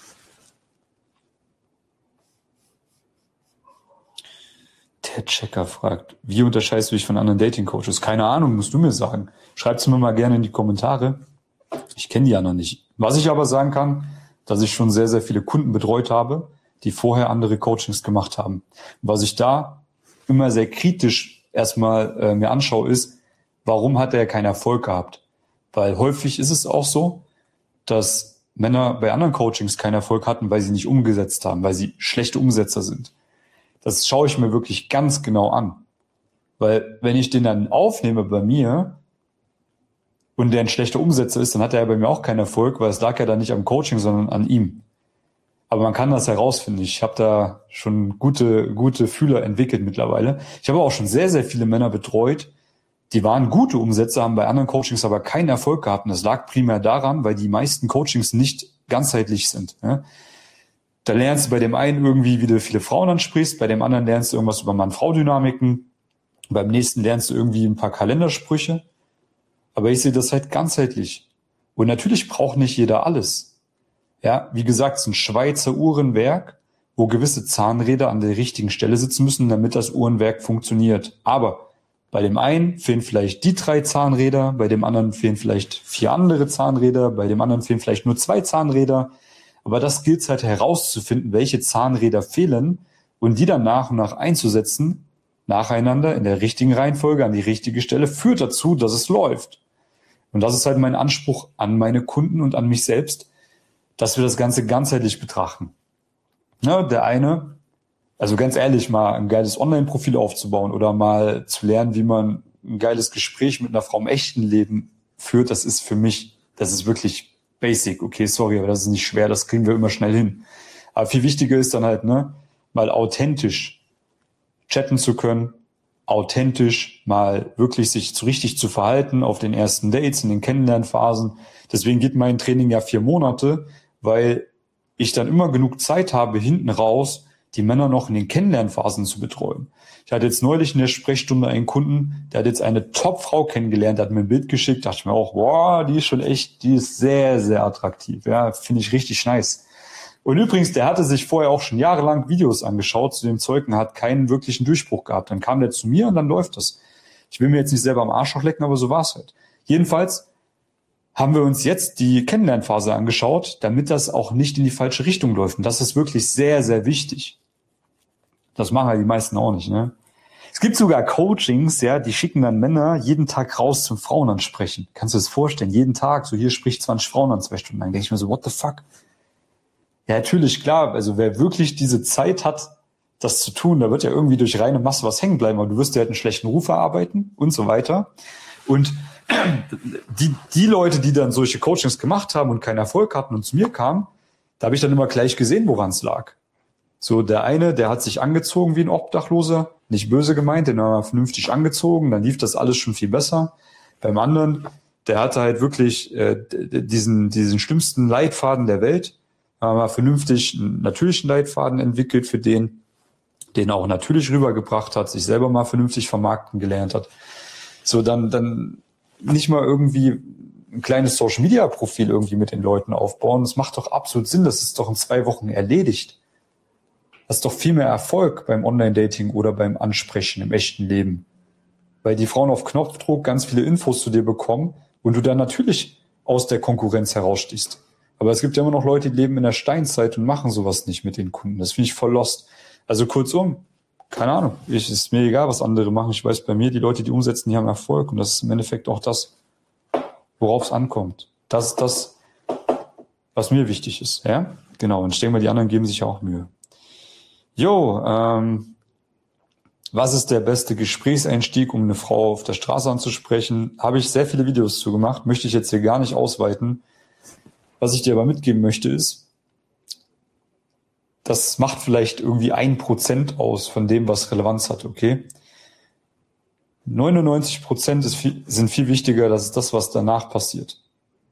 Der Checker fragt, wie unterscheidest du dich von anderen Dating-Coaches? Keine Ahnung, musst du mir sagen. Schreib's mir mal gerne in die Kommentare. Ich kenne die ja noch nicht. Was ich aber sagen kann, dass ich schon sehr, sehr viele Kunden betreut habe, die vorher andere Coachings gemacht haben. Was ich da immer sehr kritisch erstmal äh, mir anschaue, ist, warum hat er keinen Erfolg gehabt? Weil häufig ist es auch so, dass Männer bei anderen Coachings keinen Erfolg hatten, weil sie nicht umgesetzt haben, weil sie schlechte Umsetzer sind. Das schaue ich mir wirklich ganz genau an. Weil wenn ich den dann aufnehme bei mir und der ein schlechter Umsetzer ist, dann hat er ja bei mir auch keinen Erfolg, weil es lag ja dann nicht am Coaching, sondern an ihm. Aber man kann das herausfinden. Ich habe da schon gute, gute Fühler entwickelt mittlerweile. Ich habe auch schon sehr, sehr viele Männer betreut, die waren gute Umsätze, haben bei anderen Coachings aber keinen Erfolg gehabt. Und das lag primär daran, weil die meisten Coachings nicht ganzheitlich sind. Ja? Da lernst du bei dem einen irgendwie, wie du viele Frauen ansprichst, bei dem anderen lernst du irgendwas über Mann-Frau-Dynamiken, beim nächsten lernst du irgendwie ein paar Kalendersprüche. Aber ich sehe das halt ganzheitlich. Und natürlich braucht nicht jeder alles. Ja, wie gesagt, es ist ein Schweizer Uhrenwerk, wo gewisse Zahnräder an der richtigen Stelle sitzen müssen, damit das Uhrenwerk funktioniert. Aber bei dem einen fehlen vielleicht die drei Zahnräder, bei dem anderen fehlen vielleicht vier andere Zahnräder, bei dem anderen fehlen vielleicht nur zwei Zahnräder. Aber das gilt halt herauszufinden, welche Zahnräder fehlen und die dann nach und nach einzusetzen, nacheinander in der richtigen Reihenfolge an die richtige Stelle, führt dazu, dass es läuft. Und das ist halt mein Anspruch an meine Kunden und an mich selbst, dass wir das Ganze ganzheitlich betrachten. Ja, der eine, also ganz ehrlich, mal ein geiles Online-Profil aufzubauen oder mal zu lernen, wie man ein geiles Gespräch mit einer Frau im echten Leben führt, das ist für mich, das ist wirklich basic, okay, sorry, aber das ist nicht schwer, das kriegen wir immer schnell hin. Aber viel wichtiger ist dann halt, ne, mal authentisch chatten zu können, authentisch mal wirklich sich zu richtig zu verhalten auf den ersten Dates, in den Kennenlernphasen. Deswegen geht mein Training ja vier Monate, weil ich dann immer genug Zeit habe, hinten raus die Männer noch in den Kennenlernphasen zu betreuen. Ich hatte jetzt neulich in der Sprechstunde einen Kunden, der hat jetzt eine Top-Frau kennengelernt, der hat mir ein Bild geschickt, dachte ich mir auch, wow, die ist schon echt, die ist sehr, sehr attraktiv. Ja, finde ich richtig nice. Und übrigens, der hatte sich vorher auch schon jahrelang Videos angeschaut zu dem Zeug und hat keinen wirklichen Durchbruch gehabt. Dann kam der zu mir und dann läuft das. Ich will mir jetzt nicht selber am Arschloch lecken, aber so war es halt. Jedenfalls haben wir uns jetzt die Kennenlernphase angeschaut, damit das auch nicht in die falsche Richtung läuft. Und das ist wirklich sehr, sehr wichtig. Das machen ja die meisten auch nicht, ne? Es gibt sogar Coachings, ja, die schicken dann Männer jeden Tag raus zum Frauen ansprechen. Kannst du dir das vorstellen? Jeden Tag, so hier spricht zwanzig Frauen an zwei Stunden. Dann denke ich mir so, what the fuck? Ja, natürlich, klar, also wer wirklich diese Zeit hat, das zu tun, da wird ja irgendwie durch reine Masse was hängen bleiben, aber du wirst ja halt einen schlechten Ruf erarbeiten und so weiter. Und die, die Leute, die dann solche Coachings gemacht haben und keinen Erfolg hatten und zu mir kamen, da habe ich dann immer gleich gesehen, woran es lag. So, der eine, der hat sich angezogen wie ein Obdachloser, nicht böse gemeint, den haben wir vernünftig angezogen, dann lief das alles schon viel besser. Beim anderen, der hatte halt wirklich äh, diesen, diesen schlimmsten Leitfaden der Welt, haben wir vernünftig einen natürlichen Leitfaden entwickelt für den, den er auch natürlich rübergebracht hat, sich selber mal vernünftig vermarkten gelernt hat. So, dann, dann nicht mal irgendwie ein kleines Social-Media-Profil irgendwie mit den Leuten aufbauen. Das macht doch absolut Sinn, das ist doch in zwei Wochen erledigt. Das ist doch viel mehr Erfolg beim Online-Dating oder beim Ansprechen im echten Leben. Weil die Frauen auf Knopfdruck ganz viele Infos zu dir bekommen und du dann natürlich aus der Konkurrenz herausstichst. Aber es gibt ja immer noch Leute, die leben in der Steinzeit und machen sowas nicht mit den Kunden. Das finde ich voll lost. Also kurzum, keine Ahnung, ich, ist mir egal, was andere machen. Ich weiß bei mir, die Leute, die umsetzen, die haben Erfolg. Und das ist im Endeffekt auch das, worauf es ankommt. Das ist das, was mir wichtig ist. Ja, genau. Und ich denke mal, die anderen geben sich ja auch Mühe. Jo, ähm, was ist der beste Gesprächseinstieg, um eine Frau auf der Straße anzusprechen? Habe ich sehr viele Videos zu gemacht, möchte ich jetzt hier gar nicht ausweiten. Was ich dir aber mitgeben möchte ist, das macht vielleicht irgendwie ein Prozent aus von dem, was Relevanz hat, okay? neunundneunzig Prozent ist viel, sind viel wichtiger, das ist das, was danach passiert.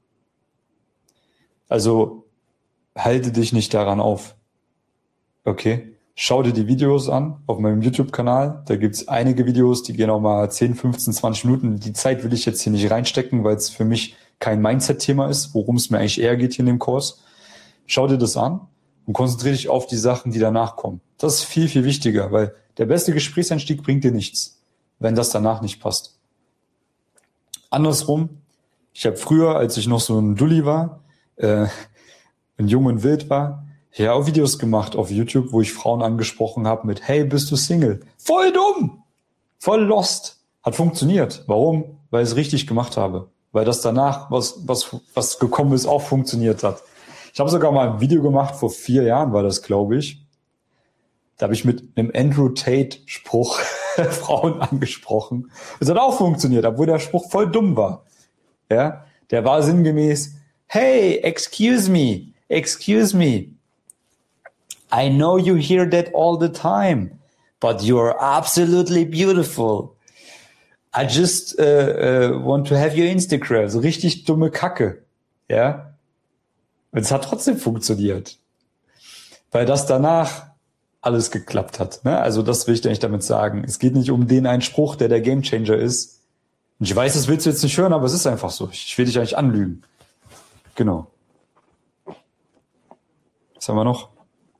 Also halte dich nicht daran auf, okay? Schau dir die Videos an auf meinem YouTube-Kanal. Da gibt's einige Videos, die gehen auch mal zehn, fünfzehn, zwanzig Minuten. Die Zeit will ich jetzt hier nicht reinstecken, weil es für mich kein Mindset-Thema ist, worum es mir eigentlich eher geht hier in dem Kurs. Schau dir das an und konzentriere dich auf die Sachen, die danach kommen. Das ist viel, viel wichtiger, weil der beste Gesprächseinstieg bringt dir nichts, wenn das danach nicht passt. Andersrum, ich habe früher, als ich noch so ein Dulli war, äh, ein Jung und wild war, ja, auch Videos gemacht auf YouTube, wo ich Frauen angesprochen habe mit, hey, bist du Single? Voll dumm! Voll lost! Hat funktioniert. Warum? Weil ich es richtig gemacht habe. Weil das danach, was, was, was gekommen ist, auch funktioniert hat. Ich habe sogar mal ein Video gemacht, vor vier Jahren war das, glaube ich. Da habe ich mit einem Andrew Tate-Spruch Frauen angesprochen. Das hat auch funktioniert, obwohl der Spruch voll dumm war. Ja, der war sinngemäß, hey, excuse me, excuse me. I know you hear that all the time, but you're absolutely beautiful. I just uh, uh, want to have your Instagram. So richtig dumme Kacke. Ja. Und es hat trotzdem funktioniert. Weil das danach alles geklappt hat. Ne? Also das will ich eigentlich damit sagen. Es geht nicht um den einen Spruch, der der Gamechanger ist. Und ich weiß, das willst du jetzt nicht hören, aber es ist einfach so. Ich will dich eigentlich anlügen. Genau. Was haben wir noch?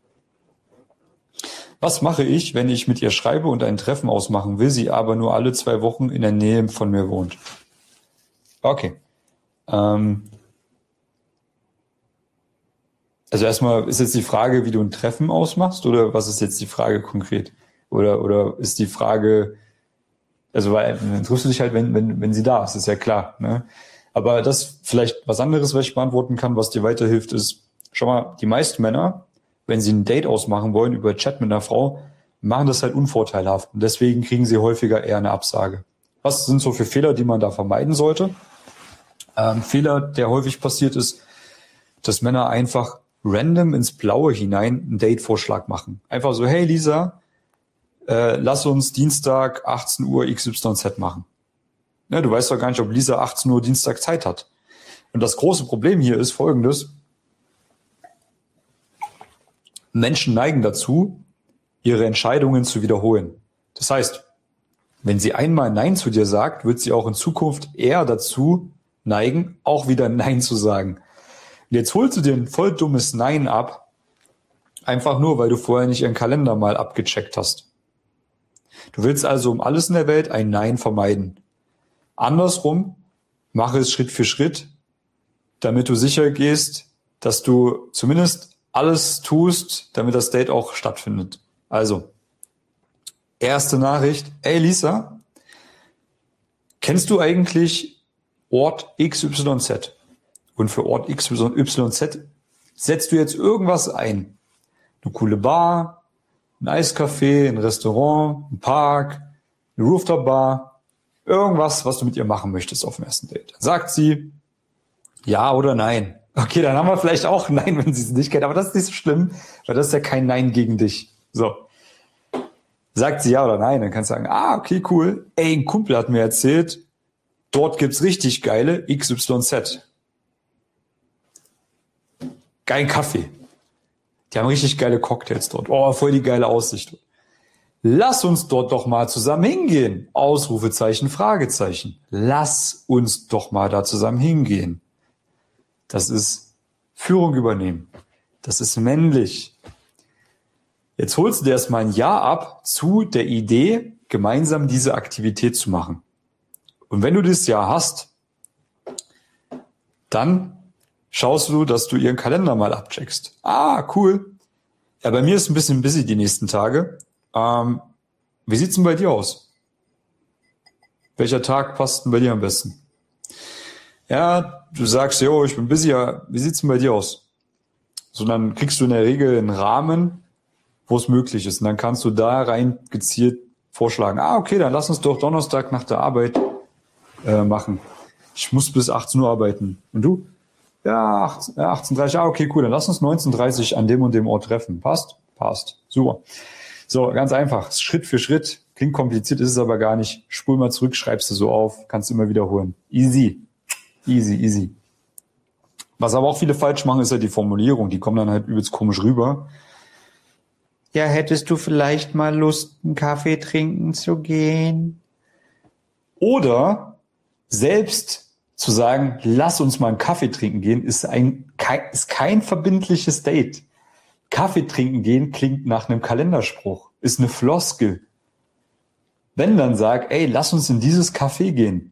Was mache ich, wenn ich mit ihr schreibe und ein Treffen ausmachen will, sie aber nur alle zwei Wochen in der Nähe von mir wohnt? Okay. Ähm also erstmal ist jetzt die Frage, wie du ein Treffen ausmachst, oder was ist jetzt die Frage konkret? Oder oder ist die Frage, also weil dann triffst du dich halt, wenn wenn wenn sie da ist, ist ja klar. Ne? Aber das vielleicht was anderes, was ich beantworten kann, was dir weiterhilft, ist, schau mal, die meisten Männer, wenn sie ein Date ausmachen wollen über Chat mit einer Frau, machen das halt unvorteilhaft. Und deswegen kriegen sie häufiger eher eine Absage. Was sind so für Fehler, die man da vermeiden sollte? Ähm, Fehler, der häufig passiert ist, dass Männer einfach random ins Blaue hinein einen Date-Vorschlag machen. Einfach so, hey Lisa, äh, lass uns Dienstag achtzehn Uhr X Y Z machen. Ja, du weißt doch gar nicht, ob Lisa achtzehn Uhr Dienstag Zeit hat. Und das große Problem hier ist folgendes. Menschen neigen dazu, ihre Entscheidungen zu wiederholen. Das heißt, wenn sie einmal Nein zu dir sagt, wird sie auch in Zukunft eher dazu neigen, auch wieder Nein zu sagen. Und jetzt holst du dir ein voll dummes Nein ab, einfach nur, weil du vorher nicht ihren Kalender mal abgecheckt hast. Du willst also um alles in der Welt ein Nein vermeiden. Andersrum, mache es Schritt für Schritt, damit du sicher gehst, dass du zumindest alles tust, damit das Date auch stattfindet. Also, erste Nachricht. Ey Lisa, kennst du eigentlich Ort X Y Z? Und für Ort X Y Z setzt du jetzt irgendwas ein. Eine coole Bar, ein Eiscafé, ein Restaurant, ein Park, eine Rooftop-Bar, irgendwas, was du mit ihr machen möchtest auf dem ersten Date. Dann sagt sie ja oder nein. Okay, dann haben wir vielleicht auch Nein, wenn sie es nicht kennt, aber das ist nicht so schlimm, weil das ist ja kein Nein gegen dich. So. Sagt sie ja oder nein, dann kannst du sagen, ah, okay, cool. Ey, ein Kumpel hat mir erzählt, dort gibt's richtig geile X Y Z. Geilen Kaffee. Die haben richtig geile Cocktails dort. Oh, voll die geile Aussicht. Lass uns dort doch mal zusammen hingehen. Ausrufezeichen, Fragezeichen. Lass uns doch mal da zusammen hingehen. Das ist Führung übernehmen. Das ist männlich. Jetzt holst du dir erstmal ein Ja ab zu der Idee, gemeinsam diese Aktivität zu machen. Und wenn du das Ja hast, dann schaust du, dass du ihren Kalender mal abcheckst. Ah, cool. Ja, bei mir ist ein bisschen busy die nächsten Tage. Ähm, wie sieht's denn bei dir aus? Welcher Tag passt denn bei dir am besten? Ja, du sagst, jo, ich bin busy, ja, wie sieht's denn bei dir aus? So, dann kriegst du in der Regel einen Rahmen, wo es möglich ist. Und dann kannst du da rein gezielt vorschlagen, ah, okay, dann lass uns doch Donnerstag nach der Arbeit äh, machen. Ich muss bis achtzehn Uhr arbeiten. Und du? Ja, achtzehn Uhr dreißig, ah, okay, cool, dann lass uns neunzehn Uhr dreißig an dem und dem Ort treffen. Passt? Passt. Super. So, ganz einfach. Schritt für Schritt. Klingt kompliziert, ist es aber gar nicht. Spul mal zurück, schreibst du so auf, kannst immer wiederholen. Easy. Easy, easy. Was aber auch viele falsch machen, ist ja die Formulierung. Die kommen dann halt übelst komisch rüber. Ja, hättest du vielleicht mal Lust, einen Kaffee trinken zu gehen? Oder selbst zu sagen, lass uns mal einen Kaffee trinken gehen, ist ein kein, ist kein verbindliches Date. Kaffee trinken gehen klingt nach einem Kalenderspruch, ist eine Floskel. Wenn dann sag, ey, lass uns in dieses Café gehen.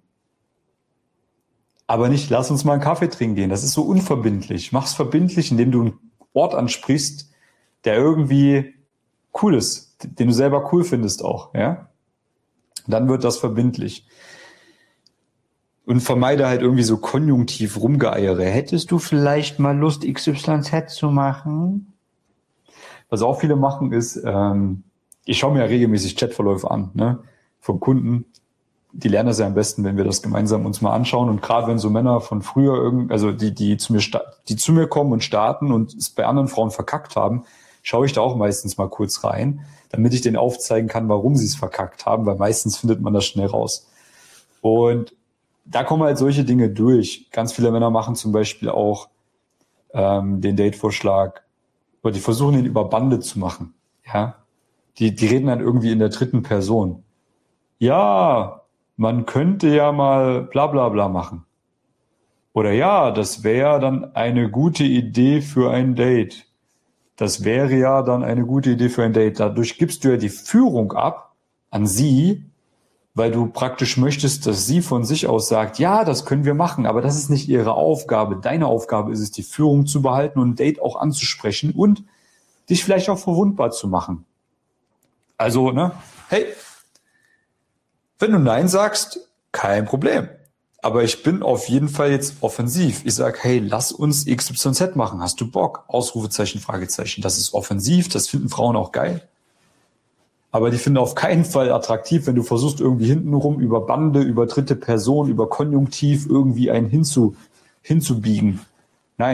Aber nicht, lass uns mal einen Kaffee trinken gehen. Das ist so unverbindlich. Mach's verbindlich, indem du einen Ort ansprichst, der irgendwie cool ist, den du selber cool findest auch, ja? Dann wird das verbindlich. Und vermeide halt irgendwie so konjunktiv Rumgeeiere. Hättest du vielleicht mal Lust, X Y Z zu machen? Was auch viele machen ist, ähm, ich schaue mir ja regelmäßig Chatverläufe an, ne, vom Kunden. Die lernen das ja am besten, wenn wir das gemeinsam uns mal anschauen. Und gerade wenn so Männer von früher irgend, also die, die zu mir, die zu mir kommen und starten und es bei anderen Frauen verkackt haben, schaue ich da auch meistens mal kurz rein, damit ich denen aufzeigen kann, warum sie es verkackt haben, weil meistens findet man das schnell raus. Und da kommen halt solche Dinge durch. Ganz viele Männer machen zum Beispiel auch ähm, den Date-Vorschlag, oder die versuchen ihn über Bande zu machen. Ja, die, die reden dann irgendwie in der dritten Person. Ja, man könnte ja mal bla bla bla machen. Oder ja, das wäre dann eine gute Idee für ein Date. Das wäre ja dann eine gute Idee für ein Date. Dadurch gibst du ja die Führung ab an sie, weil du praktisch möchtest, dass sie von sich aus sagt, ja, das können wir machen, aber das ist nicht ihre Aufgabe. Deine Aufgabe ist es, die Führung zu behalten und ein Date auch anzusprechen und dich vielleicht auch verwundbar zu machen. Also, ne, hey, wenn du Nein sagst, kein Problem. Aber ich bin auf jeden Fall jetzt offensiv. Ich sage, hey, lass uns X Y Z machen. Hast du Bock? Ausrufezeichen, Fragezeichen. Das ist offensiv, das finden Frauen auch geil. Aber die finden auf keinen Fall attraktiv, wenn du versuchst, irgendwie hintenrum über Bande, über dritte Person, über Konjunktiv irgendwie einen hinzu, hinzubiegen. Nein,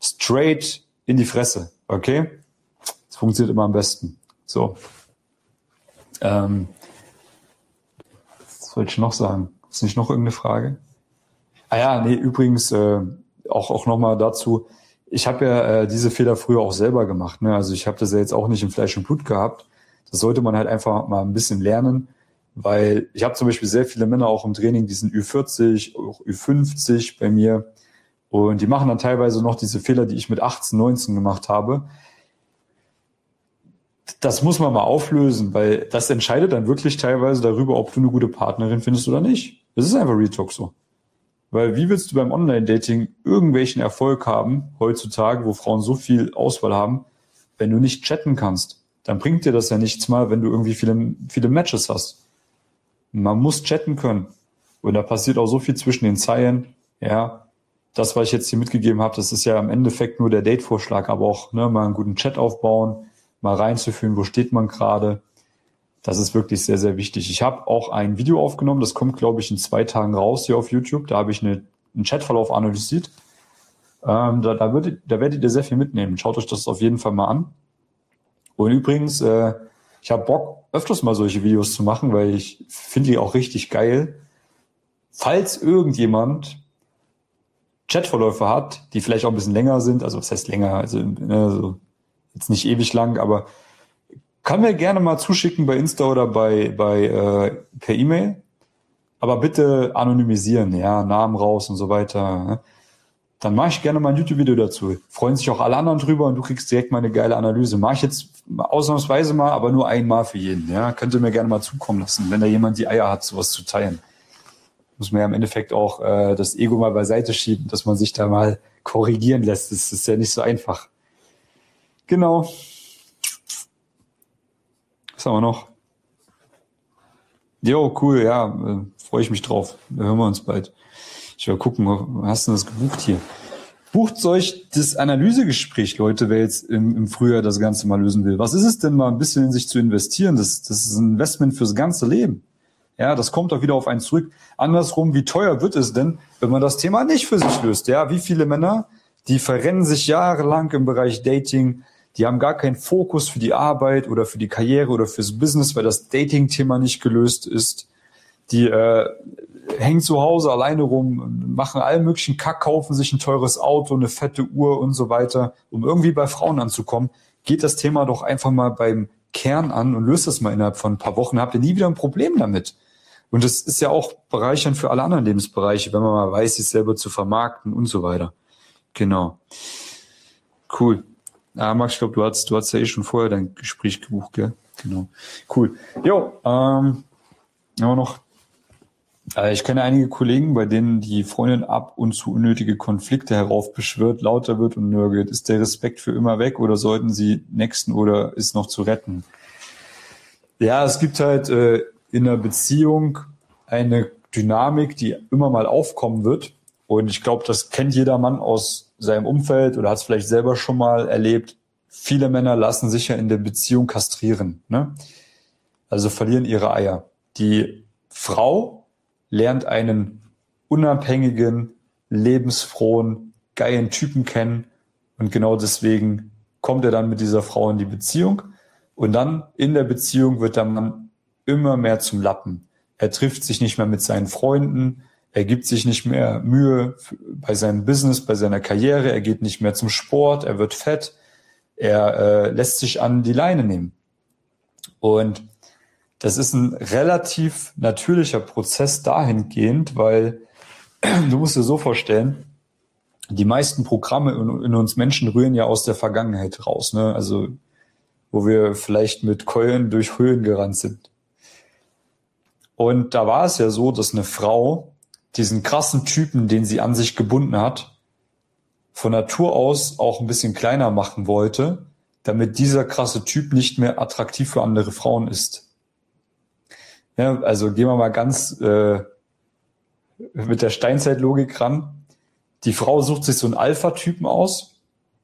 straight in die Fresse, okay? Das funktioniert immer am besten. So. Ähm, was wollte ich noch sagen? Ist nicht noch irgendeine Frage? Ah ja, nee, übrigens äh, auch, auch nochmal dazu, ich habe ja äh, diese Fehler früher auch selber gemacht. Ne? Also ich habe das ja jetzt auch nicht in Fleisch und Blut gehabt. Das sollte man halt einfach mal ein bisschen lernen, weil ich habe zum Beispiel sehr viele Männer auch im Training, die sind Ü vierzig, auch Ü fünfzig bei mir und die machen dann teilweise noch diese Fehler, die ich mit achtzehn, neunzehn gemacht habe. Das muss man mal auflösen, weil das entscheidet dann wirklich teilweise darüber, ob du eine gute Partnerin findest oder nicht. Das ist einfach Real Talk so. Weil wie willst du beim Online-Dating irgendwelchen Erfolg haben, heutzutage, wo Frauen so viel Auswahl haben, wenn du nicht chatten kannst? Dann bringt dir das ja nichts mal, wenn du irgendwie viele, viele Matches hast. Man muss chatten können. Und da passiert auch so viel zwischen den Zeilen. Ja, das, was ich jetzt hier mitgegeben habe, das ist ja im Endeffekt nur der Date-Vorschlag, aber auch ne, mal einen guten Chat aufbauen, mal reinzuführen, wo steht man gerade. Das ist wirklich sehr, sehr wichtig. Ich habe auch ein Video aufgenommen, das kommt, glaube ich, in zwei Tagen raus hier auf YouTube. Da habe ich eine, einen Chatverlauf analysiert. Ähm, da, da, würdet, da werdet ihr sehr viel mitnehmen. Schaut euch das auf jeden Fall mal an. Und übrigens, äh, ich habe Bock, öfters mal solche Videos zu machen, weil ich finde die auch richtig geil. Falls irgendjemand Chatverläufe hat, die vielleicht auch ein bisschen länger sind, also was heißt länger, also, also jetzt nicht ewig lang, aber kann mir gerne mal zuschicken bei Insta oder bei, bei äh, per E-Mail, aber bitte anonymisieren, ja, Namen raus und so weiter. Ne? Dann mache ich gerne mal ein YouTube-Video dazu. Freuen sich auch alle anderen drüber und du kriegst direkt mal eine geile Analyse. Mache ich jetzt ausnahmsweise mal, aber nur einmal für jeden. Ja, könnt ihr mir gerne mal zukommen lassen, wenn da jemand die Eier hat, sowas zu teilen. Muss man ja im Endeffekt auch äh, das Ego mal beiseite schieben, dass man sich da mal korrigieren lässt. Das ist ja nicht so einfach. Genau. Was haben wir noch? Jo, cool, ja, äh, freue ich mich drauf. Da hören wir uns bald. Ich will gucken, was hast du denn das gebucht hier? Bucht euch das Analysegespräch, Leute, wer jetzt im, im Frühjahr das Ganze mal lösen will. Was ist es denn mal ein bisschen in sich zu investieren? Das, das ist ein Investment fürs ganze Leben. Ja, das kommt auch wieder auf einen zurück. Andersrum, wie teuer wird es denn, wenn man das Thema nicht für sich löst? Ja, wie viele Männer, die verrennen sich jahrelang im Bereich Dating, die haben gar keinen Fokus für die Arbeit oder für die Karriere oder fürs Business, weil das Dating-Thema nicht gelöst ist. Die äh, hängen zu Hause alleine rum, machen allen möglichen Kack, kaufen sich ein teures Auto, eine fette Uhr und so weiter. Um irgendwie bei Frauen anzukommen, geht das Thema doch einfach mal beim Kern an und löst das mal innerhalb von ein paar Wochen. Habt ihr nie wieder ein Problem damit. Und das ist ja auch bereichernd für alle anderen Lebensbereiche, wenn man mal weiß, sich selber zu vermarkten und so weiter. Genau. Cool. Ah, Max, ich glaube, du hast, du hast ja eh schon vorher dein Gespräch gebucht, gell? Genau. Cool. Jo, ähm, aber noch. Äh, ich kenne einige Kollegen, bei denen die Freundin ab und zu unnötige Konflikte heraufbeschwört, lauter wird und nörgelt. Ist der Respekt für immer weg oder sollten sie nexten oder ist noch zu retten? Ja, es gibt halt äh, in einer Beziehung eine Dynamik, die immer mal aufkommen wird. Und ich glaube, das kennt jeder Mann aus seinem Umfeld oder hat es vielleicht selber schon mal erlebt. Viele Männer lassen sich ja in der Beziehung kastrieren, ne? Also verlieren ihre Eier. Die Frau lernt einen unabhängigen, lebensfrohen, geilen Typen kennen und genau deswegen kommt er dann mit dieser Frau in die Beziehung und dann in der Beziehung wird der Mann immer mehr zum Lappen. Er trifft sich nicht mehr mit seinen Freunden, er gibt sich nicht mehr Mühe bei seinem Business, bei seiner Karriere, er geht nicht mehr zum Sport, er wird fett, er äh, lässt sich an die Leine nehmen. Und das ist ein relativ natürlicher Prozess dahingehend, weil du musst dir so vorstellen, die meisten Programme in, in uns Menschen rühren ja aus der Vergangenheit raus, ne? Also wo wir vielleicht mit Keulen durch Höhlen gerannt sind. Und da war es ja so, dass eine Frau diesen krassen Typen, den sie an sich gebunden hat, von Natur aus auch ein bisschen kleiner machen wollte, damit dieser krasse Typ nicht mehr attraktiv für andere Frauen ist. Ja, also gehen wir mal ganz äh, mit der Steinzeitlogik ran. Die Frau sucht sich so einen Alpha-Typen aus,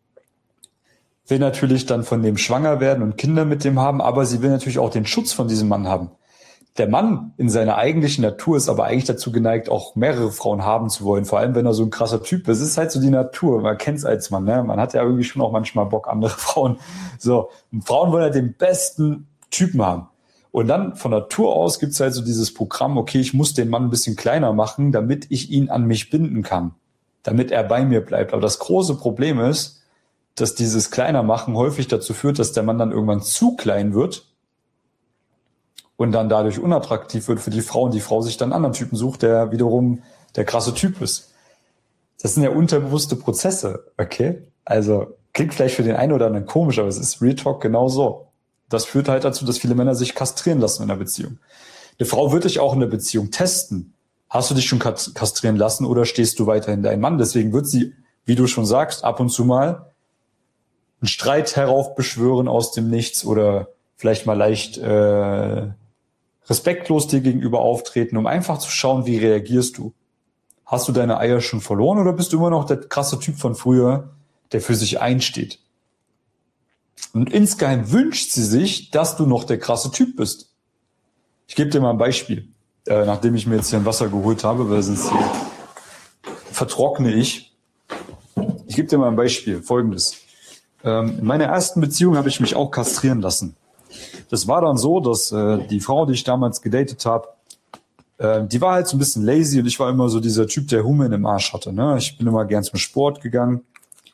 will natürlich dann von dem schwanger werden und Kinder mit dem haben, aber sie will natürlich auch den Schutz von diesem Mann haben. Der Mann in seiner eigentlichen Natur ist aber eigentlich dazu geneigt, auch mehrere Frauen haben zu wollen, vor allem wenn er so ein krasser Typ ist. Es ist halt so die Natur, man kennt es als Mann, ne? Man hat ja irgendwie schon auch manchmal Bock, andere Frauen. So, und Frauen wollen halt den besten Typen haben. Und dann von Natur aus gibt es halt so dieses Programm, okay, ich muss den Mann ein bisschen kleiner machen, damit ich ihn an mich binden kann, damit er bei mir bleibt. Aber das große Problem ist, dass dieses Kleinermachen häufig dazu führt, dass der Mann dann irgendwann zu klein wird und dann dadurch unattraktiv wird für die Frau und die Frau sich dann einen anderen Typen sucht, der wiederum der krasse Typ ist. Das sind ja unterbewusste Prozesse, okay? Also klingt vielleicht für den einen oder anderen komisch, aber es ist Real Talk genau so. Das führt halt dazu, dass viele Männer sich kastrieren lassen in einer Beziehung. Eine Frau wird dich auch in der Beziehung testen. Hast du dich schon kastrieren lassen oder stehst du weiterhin deinem Mann? Deswegen wird sie, wie du schon sagst, ab und zu mal einen Streit heraufbeschwören aus dem Nichts oder vielleicht mal leicht äh, respektlos dir gegenüber auftreten, um einfach zu schauen, wie reagierst du. Hast du deine Eier schon verloren oder bist du immer noch der krasse Typ von früher, der für sich einsteht? Und insgeheim wünscht sie sich, dass du noch der krasse Typ bist. Ich gebe dir mal ein Beispiel, äh, nachdem ich mir jetzt hier ein Wasser geholt habe, weil sonst hier vertrockne ich. Ich gebe dir mal ein Beispiel, folgendes. Ähm, in meiner ersten Beziehung habe ich mich auch kastrieren lassen. Das war dann so, dass äh, die Frau, die ich damals gedatet habe, äh, die war halt so ein bisschen lazy und ich war immer so dieser Typ, der Hummeln im Arsch hatte. Ne? Ich bin immer gern zum Sport gegangen.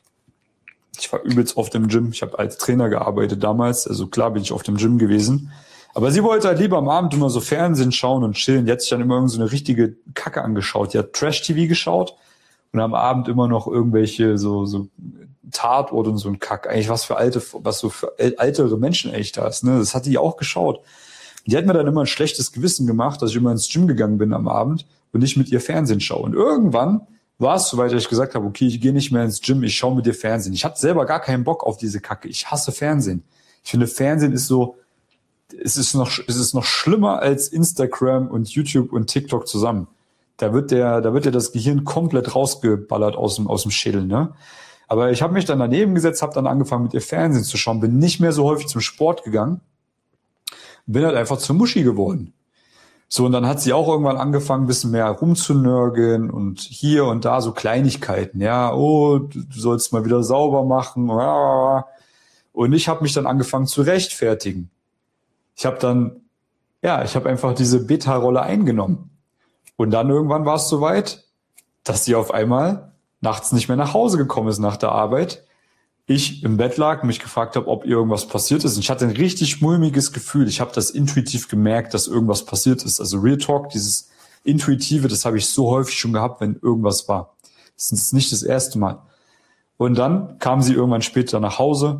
Ich war übelst oft im Gym. Ich habe als Trainer gearbeitet damals. Also klar bin ich oft im Gym gewesen. Aber sie wollte halt lieber am Abend immer so Fernsehen schauen und chillen. Die hat sich dann immer irgend so eine richtige Kacke angeschaut. Die hat Trash-T V geschaut und am Abend immer noch irgendwelche so so Tatort und so ein Kack. Eigentlich was für alte, was so für ältere Menschen echt da ist. Ne? Das hat die auch geschaut. Die hat mir dann immer ein schlechtes Gewissen gemacht, dass ich immer ins Gym gegangen bin am Abend und nicht mit ihr Fernsehen schaue. Und irgendwann war es soweit, dass ich gesagt habe, okay, ich gehe nicht mehr ins Gym, ich schaue mit dir Fernsehen. Ich hatte selber gar keinen Bock auf diese Kacke. Ich hasse Fernsehen. Ich finde, Fernsehen ist so, es ist noch, es ist noch schlimmer als Instagram und YouTube und TikTok zusammen. Da wird der, da wird ja das Gehirn komplett rausgeballert aus dem, aus dem Schädel, ne? Aber ich habe mich dann daneben gesetzt, habe dann angefangen mit ihr Fernsehen zu schauen, bin nicht mehr so häufig zum Sport gegangen, bin halt einfach zur Muschi geworden. So, und dann hat sie auch irgendwann angefangen, ein bisschen mehr rumzunörgeln und hier und da so Kleinigkeiten. Ja, oh, du sollst mal wieder sauber machen. Und ich habe mich dann angefangen zu rechtfertigen. Ich habe dann, ja, ich habe einfach diese Beta-Rolle eingenommen. Und dann irgendwann war es soweit, dass sie auf einmal nachts nicht mehr nach Hause gekommen ist nach der Arbeit. Ich im Bett lag und mich gefragt habe, ob irgendwas passiert ist. Und ich hatte ein richtig mulmiges Gefühl. Ich habe das intuitiv gemerkt, dass irgendwas passiert ist. Also Real Talk, dieses Intuitive, das habe ich so häufig schon gehabt, wenn irgendwas war. Das ist nicht das erste Mal. Und dann kam sie irgendwann später nach Hause,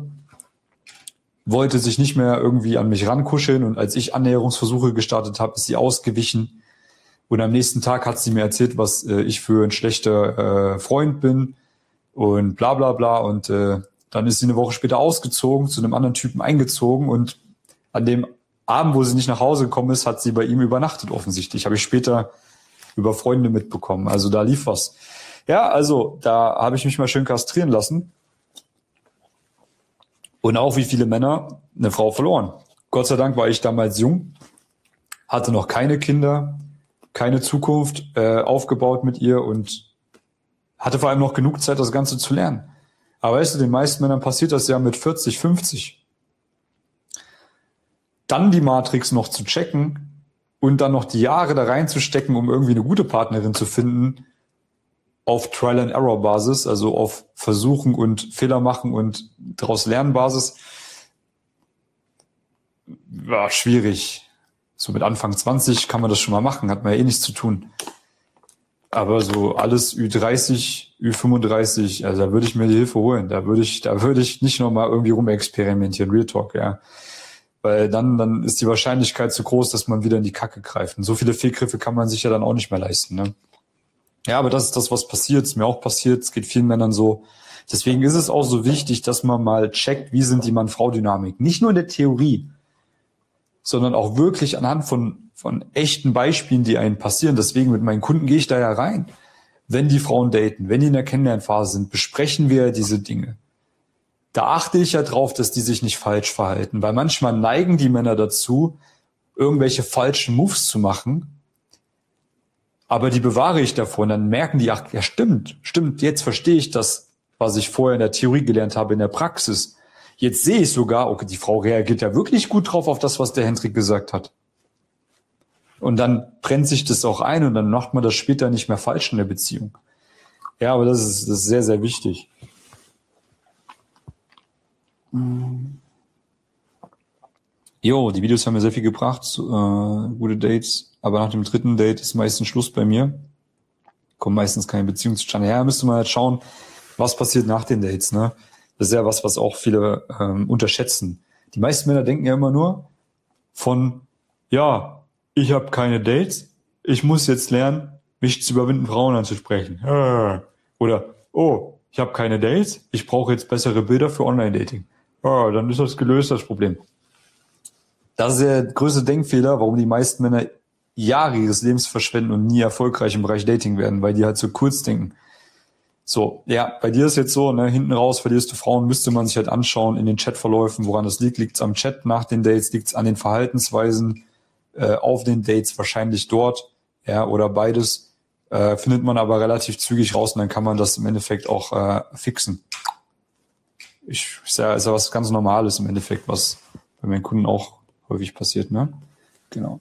wollte sich nicht mehr irgendwie an mich rankuscheln. Und als ich Annäherungsversuche gestartet habe, ist sie ausgewichen. Und am nächsten Tag hat sie mir erzählt, was äh, ich für ein schlechter äh, Freund bin und bla bla bla. Und äh, dann ist sie eine Woche später ausgezogen, zu einem anderen Typen eingezogen. Und an dem Abend, wo sie nicht nach Hause gekommen ist, hat sie bei ihm übernachtet offensichtlich. Habe ich später über Freunde mitbekommen. Also da lief was. Ja, also da habe ich mich mal schön kastrieren lassen. Und auch wie viele Männer eine Frau verloren. Gott sei Dank war ich damals jung, hatte noch keine Kinder, keine Zukunft äh, aufgebaut mit ihr und hatte vor allem noch genug Zeit, das Ganze zu lernen. Aber weißt du, den meisten Männern passiert das ja mit vierzig, fünfzig. Dann die Matrix noch zu checken und dann noch die Jahre da reinzustecken, um irgendwie eine gute Partnerin zu finden, auf Trial-and-Error-Basis, also auf Versuchen und Fehler machen und daraus lernen Basis, war schwierig. So mit Anfang zwanzig kann man das schon mal machen, hat man ja eh nichts zu tun. Aber so alles Ü dreißig, Ü fünfunddreißig, also da würde ich mir die Hilfe holen. Da würde ich, da würde ich nicht nochmal irgendwie rumexperimentieren, Real Talk, ja. Weil dann, dann ist die Wahrscheinlichkeit zu groß, dass man wieder in die Kacke greift. Und so viele Fehlgriffe kann man sich ja dann auch nicht mehr leisten, ne? Ja, aber das ist das, was passiert. Ist mir auch passiert. Es geht vielen Männern so. Deswegen ist es auch so wichtig, dass man mal checkt, wie sind die Mann-Frau-Dynamik. Nicht nur in der Theorie, sondern auch wirklich anhand von, von echten Beispielen, die einem passieren. Deswegen mit meinen Kunden gehe ich da ja rein. Wenn die Frauen daten, wenn die in der Kennenlernphase sind, besprechen wir diese Dinge. Da achte ich ja drauf, dass die sich nicht falsch verhalten, weil manchmal neigen die Männer dazu, irgendwelche falschen Moves zu machen, aber die bewahre ich davor und dann merken die, ach ja stimmt, stimmt, jetzt verstehe ich das, was ich vorher in der Theorie gelernt habe, in der Praxis. Jetzt sehe ich sogar, okay, die Frau reagiert ja wirklich gut drauf auf das, was der Hendrik gesagt hat. Und dann brennt sich das auch ein und dann macht man das später nicht mehr falsch in der Beziehung. Ja, aber das ist, das ist sehr, sehr wichtig. Jo, die Videos haben mir sehr viel gebracht, äh, gute Dates, aber nach dem dritten Date ist meistens Schluss bei mir. Kommt meistens keine Beziehung zustande. Ja, müsste man halt schauen, was passiert nach den Dates, ne? Das ist ja was, was auch viele ähm, unterschätzen. Die meisten Männer denken ja immer nur von, ja, ich habe keine Dates, ich muss jetzt lernen, mich zu überwinden, Frauen anzusprechen. Oder, oh, ich habe keine Dates, ich brauche jetzt bessere Bilder für Online-Dating. Oh, dann ist das gelöst, das Problem. Das ist der größte Denkfehler, warum die meisten Männer Jahre ihres Lebens verschwenden und nie erfolgreich im Bereich Dating werden, weil die halt so kurz denken. So, ja, bei dir ist jetzt so, ne, hinten raus verlierst du Frauen, müsste man sich halt anschauen in den Chatverläufen, woran das liegt. Liegt es am Chat nach den Dates, liegt es an den Verhaltensweisen äh, auf den Dates, wahrscheinlich dort, ja, oder beides. Äh, findet man aber relativ zügig raus und dann kann man das im Endeffekt auch äh, fixen. Ich ist ja, ist ja was ganz Normales im Endeffekt, was bei meinen Kunden auch häufig passiert, ne? Genau.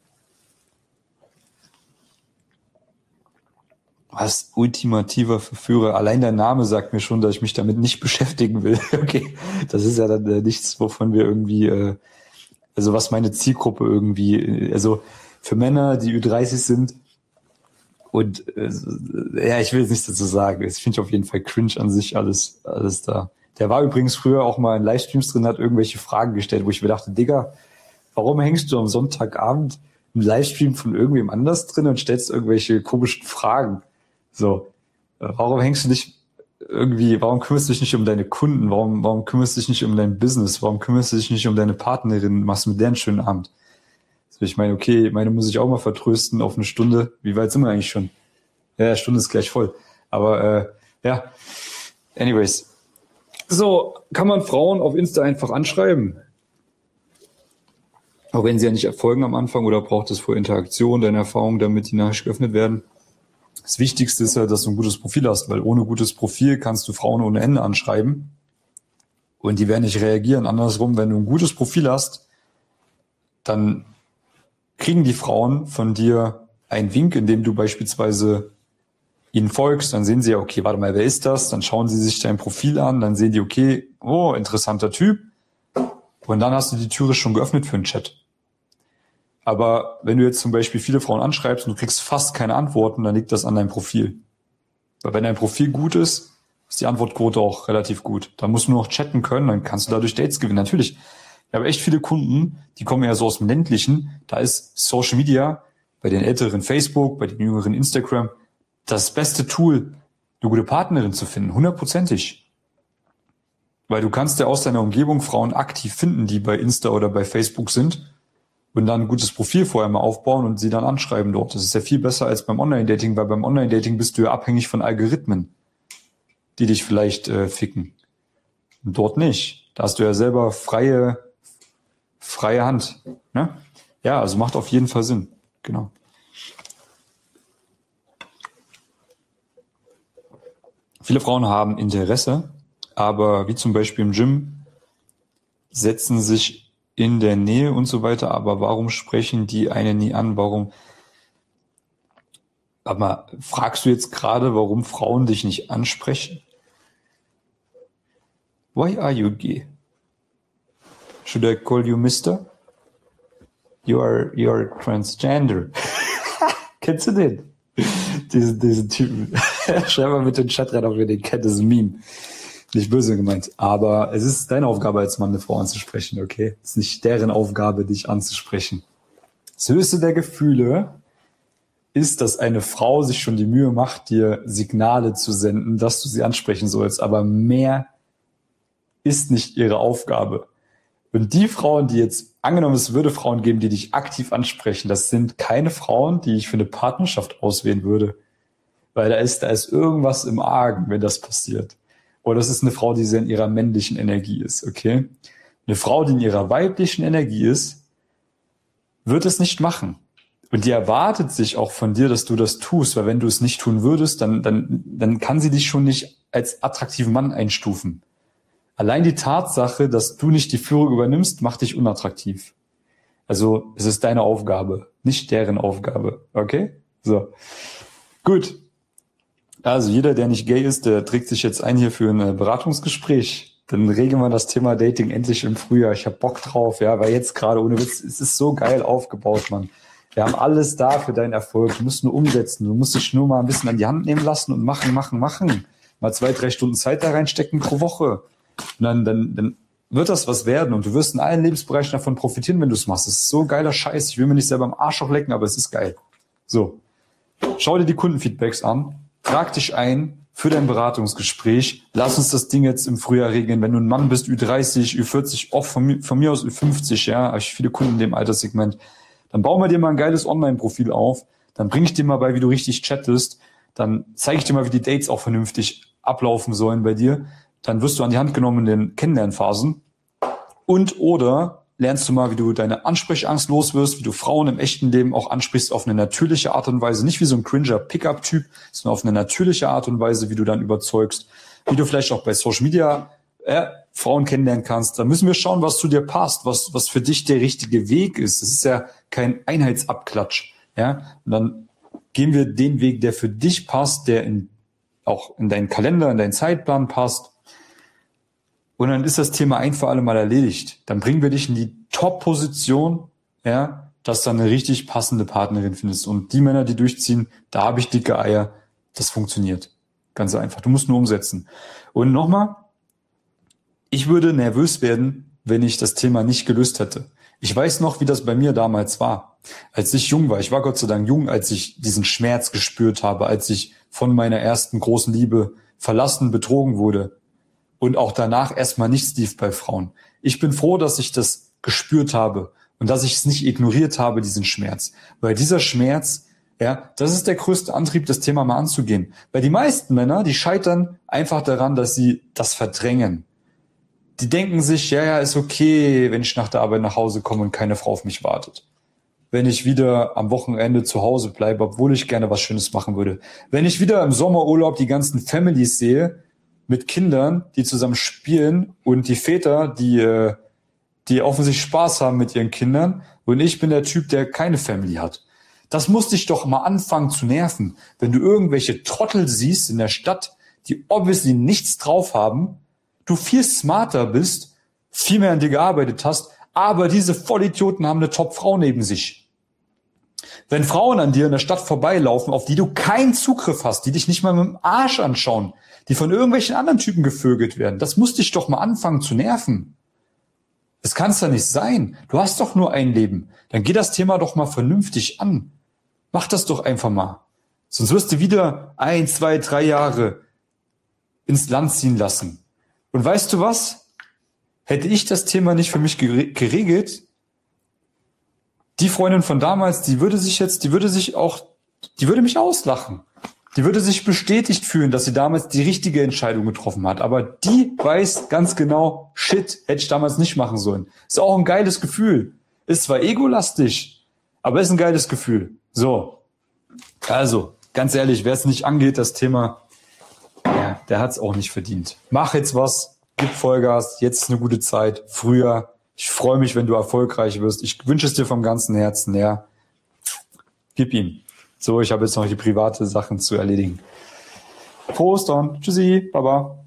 Was ultimativer Verführer. Allein der Name sagt mir schon, dass ich mich damit nicht beschäftigen will. Okay, das ist ja dann äh, nichts, wovon wir irgendwie, äh, also was meine Zielgruppe irgendwie, äh, also für Männer, die Ü dreißig sind und äh, ja, ich will jetzt nichts dazu sagen. Ich finde auf jeden Fall cringe an sich alles, alles da. Der war übrigens früher auch mal in Livestreams drin, hat irgendwelche Fragen gestellt, wo ich mir dachte, Digga, warum hängst du am Sonntagabend im Livestream von irgendwem anders drin und stellst irgendwelche komischen Fragen? So, warum hängst du dich irgendwie, warum kümmerst du dich nicht um deine Kunden? Warum, warum kümmerst du dich nicht um dein Business? Warum kümmerst du dich nicht um deine Partnerin? Machst mit der einen schönen Abend? So, ich meine, okay, meine muss ich auch mal vertrösten auf eine Stunde. Wie weit sind wir eigentlich schon? Ja, Stunde ist gleich voll. Aber, äh, ja, anyways. So, kann man Frauen auf Insta einfach anschreiben? Auch wenn sie ja nicht erfolgen am Anfang oder braucht es vor Interaktion, deine Erfahrung, damit die Nachrichten geöffnet werden? Das Wichtigste ist ja, dass du ein gutes Profil hast, weil ohne gutes Profil kannst du Frauen ohne Ende anschreiben und die werden nicht reagieren. Andersrum, wenn du ein gutes Profil hast, dann kriegen die Frauen von dir einen Wink, indem du beispielsweise ihnen folgst. Dann sehen sie ja, okay, warte mal, wer ist das? Dann schauen sie sich dein Profil an, dann sehen die, okay, oh, interessanter Typ. Und dann hast du die Türe schon geöffnet für einen Chat. Aber wenn du jetzt zum Beispiel viele Frauen anschreibst und du kriegst fast keine Antworten, dann liegt das an deinem Profil. Weil wenn dein Profil gut ist, ist die Antwortquote auch relativ gut. Da musst du nur noch chatten können, dann kannst du dadurch Dates gewinnen. Natürlich, ich habe echt viele Kunden, die kommen eher so aus dem Ländlichen. Da ist Social Media, bei den älteren Facebook, bei den jüngeren Instagram, das beste Tool, eine gute Partnerin zu finden, hundertprozentig. Weil du kannst ja aus deiner Umgebung Frauen aktiv finden, die bei Insta oder bei Facebook sind und dann ein gutes Profil vorher mal aufbauen und sie dann anschreiben dort. Das ist ja viel besser als beim Online-Dating, weil beim Online-Dating bist du ja abhängig von Algorithmen, die dich vielleicht äh, ficken. Und dort nicht. Da hast du ja selber freie, freie Hand. Ne? Ja, also macht auf jeden Fall Sinn. Genau. Viele Frauen haben Interesse, aber wie zum Beispiel im Gym, setzen sich in der Nähe und so weiter, aber warum sprechen die einen nie an? Warum? Aber fragst du jetzt gerade, warum Frauen dich nicht ansprechen? Why are you gay? Should I call you Mister? You are, you are transgender. Kennst du den? Diesen, diesen Typen. Schreib mal mit den Chat rein, ob ihr den kennt, das ist ein Meme. Nicht böse gemeint, aber es ist deine Aufgabe als Mann, eine Frau anzusprechen, okay? Es ist nicht deren Aufgabe, dich anzusprechen. Das höchste der Gefühle ist, dass eine Frau sich schon die Mühe macht, dir Signale zu senden, dass du sie ansprechen sollst, aber mehr ist nicht ihre Aufgabe. Und die Frauen, die jetzt, angenommen, es würde Frauen geben, die dich aktiv ansprechen, das sind keine Frauen, die ich für eine Partnerschaft auswählen würde. Weil da ist, da ist irgendwas im Argen, wenn das passiert. Oder das ist eine Frau, die sehr in ihrer männlichen Energie ist, okay? Eine Frau, die in ihrer weiblichen Energie ist, wird es nicht machen. Und die erwartet sich auch von dir, dass du das tust, weil wenn du es nicht tun würdest, dann, dann, dann kann sie dich schon nicht als attraktiven Mann einstufen. Allein die Tatsache, dass du nicht die Führung übernimmst, macht dich unattraktiv. Also es ist deine Aufgabe, nicht deren Aufgabe. Okay? So. Gut. Also jeder, der nicht gay ist, der trägt sich jetzt ein hier für ein Beratungsgespräch. Dann regeln wir das Thema Dating endlich im Frühjahr. Ich hab Bock drauf, ja, weil jetzt gerade ohne Witz, es ist so geil aufgebaut, Mann. Wir haben alles da für deinen Erfolg. Du musst nur umsetzen. Du musst dich nur mal ein bisschen an die Hand nehmen lassen und machen, machen, machen. Mal zwei, drei Stunden Zeit da reinstecken pro Woche. Und dann, dann, dann wird das was werden. Und du wirst in allen Lebensbereichen davon profitieren, wenn du es machst. Das ist so geiler Scheiß. Ich will mir nicht selber am Arsch auch lecken, aber es ist geil. So. Schau dir die Kundenfeedbacks an. Trag dich ein für dein Beratungsgespräch. Lass uns das Ding jetzt im Frühjahr regeln. Wenn du ein Mann bist, Ü dreißig, Ü vierzig, oft von mir, von mir aus Ü fünfzig, ja, habe ich viele Kunden in dem Alterssegment. Dann bauen wir dir mal ein geiles Online-Profil auf. Dann bringe ich dir mal bei, wie du richtig chattest. Dann zeige ich dir mal, wie die Dates auch vernünftig ablaufen sollen bei dir. Dann wirst du an die Hand genommen in den Kennenlernphasen. Und oder lernst du mal, wie du deine Ansprechangst los wirst, wie du Frauen im echten Leben auch ansprichst auf eine natürliche Art und Weise. Nicht wie so ein cringer Pickup-Typ, sondern auf eine natürliche Art und Weise, wie du dann überzeugst. Wie du vielleicht auch bei Social Media äh, Frauen kennenlernen kannst. Da müssen wir schauen, was zu dir passt, was, was für dich der richtige Weg ist. Das ist ja kein Einheitsabklatsch. Ja? Und dann gehen wir den Weg, der für dich passt, der in, auch in deinen Kalender, in deinen Zeitplan passt. Und dann ist das Thema ein für alle Mal erledigt. Dann bringen wir dich in die Top-Position, ja, dass du eine richtig passende Partnerin findest. Und die Männer, die durchziehen, da habe ich dicke Eier. Das funktioniert. Ganz einfach. Du musst nur umsetzen. Und nochmal, ich würde nervös werden, wenn ich das Thema nicht gelöst hätte. Ich weiß noch, wie das bei mir damals war. Als ich jung war, ich war Gott sei Dank jung, als ich diesen Schmerz gespürt habe, als ich von meiner ersten großen Liebe verlassen, betrogen wurde und auch danach erstmal nichts lief bei Frauen. Ich bin froh, dass ich das gespürt habe und dass ich es nicht ignoriert habe, diesen Schmerz. Weil dieser Schmerz, ja, das ist der größte Antrieb, das Thema mal anzugehen. Weil die meisten Männer, die scheitern einfach daran, dass sie das verdrängen. Die denken sich, ja, ja, ist okay, wenn ich nach der Arbeit nach Hause komme und keine Frau auf mich wartet. Wenn ich wieder am Wochenende zu Hause bleibe, obwohl ich gerne was Schönes machen würde. Wenn ich wieder im Sommerurlaub die ganzen Families sehe, mit Kindern, die zusammen spielen und die Väter, die, die offensichtlich Spaß haben mit ihren Kindern und ich bin der Typ, der keine Family hat. Das muss dich doch mal anfangen zu nerven. Wenn du irgendwelche Trottel siehst in der Stadt, die obviously nichts drauf haben, du viel smarter bist, viel mehr an dir gearbeitet hast, aber diese Vollidioten haben eine Top-Frau neben sich. Wenn Frauen an dir in der Stadt vorbeilaufen, auf die du keinen Zugriff hast, die dich nicht mal mit dem Arsch anschauen, die von irgendwelchen anderen Typen gevögelt werden, das muss dich doch mal anfangen zu nerven. Das kann's doch nicht sein. Du hast doch nur ein Leben. Dann geh das Thema doch mal vernünftig an. Mach das doch einfach mal. Sonst wirst du wieder ein, zwei, drei Jahre ins Land ziehen lassen. Und weißt du was? Hätte ich das Thema nicht für mich geregelt, die Freundin von damals, die würde sich jetzt, die würde sich auch, die würde mich auslachen. Die würde sich bestätigt fühlen, dass sie damals die richtige Entscheidung getroffen hat. Aber die weiß ganz genau, shit, hätte ich damals nicht machen sollen. Ist auch ein geiles Gefühl. Ist zwar egolastig, aber ist ein geiles Gefühl. So. Also, ganz ehrlich, wer es nicht angeht, das Thema, ja, der hat es auch nicht verdient. Mach jetzt was, gib Vollgas, jetzt ist eine gute Zeit, früher. Ich freue mich, wenn du erfolgreich wirst. Ich wünsche es dir vom ganzen Herzen, ja. Gib ihm. So, ich habe jetzt noch die private Sachen zu erledigen. Prost und tschüssi, Baba.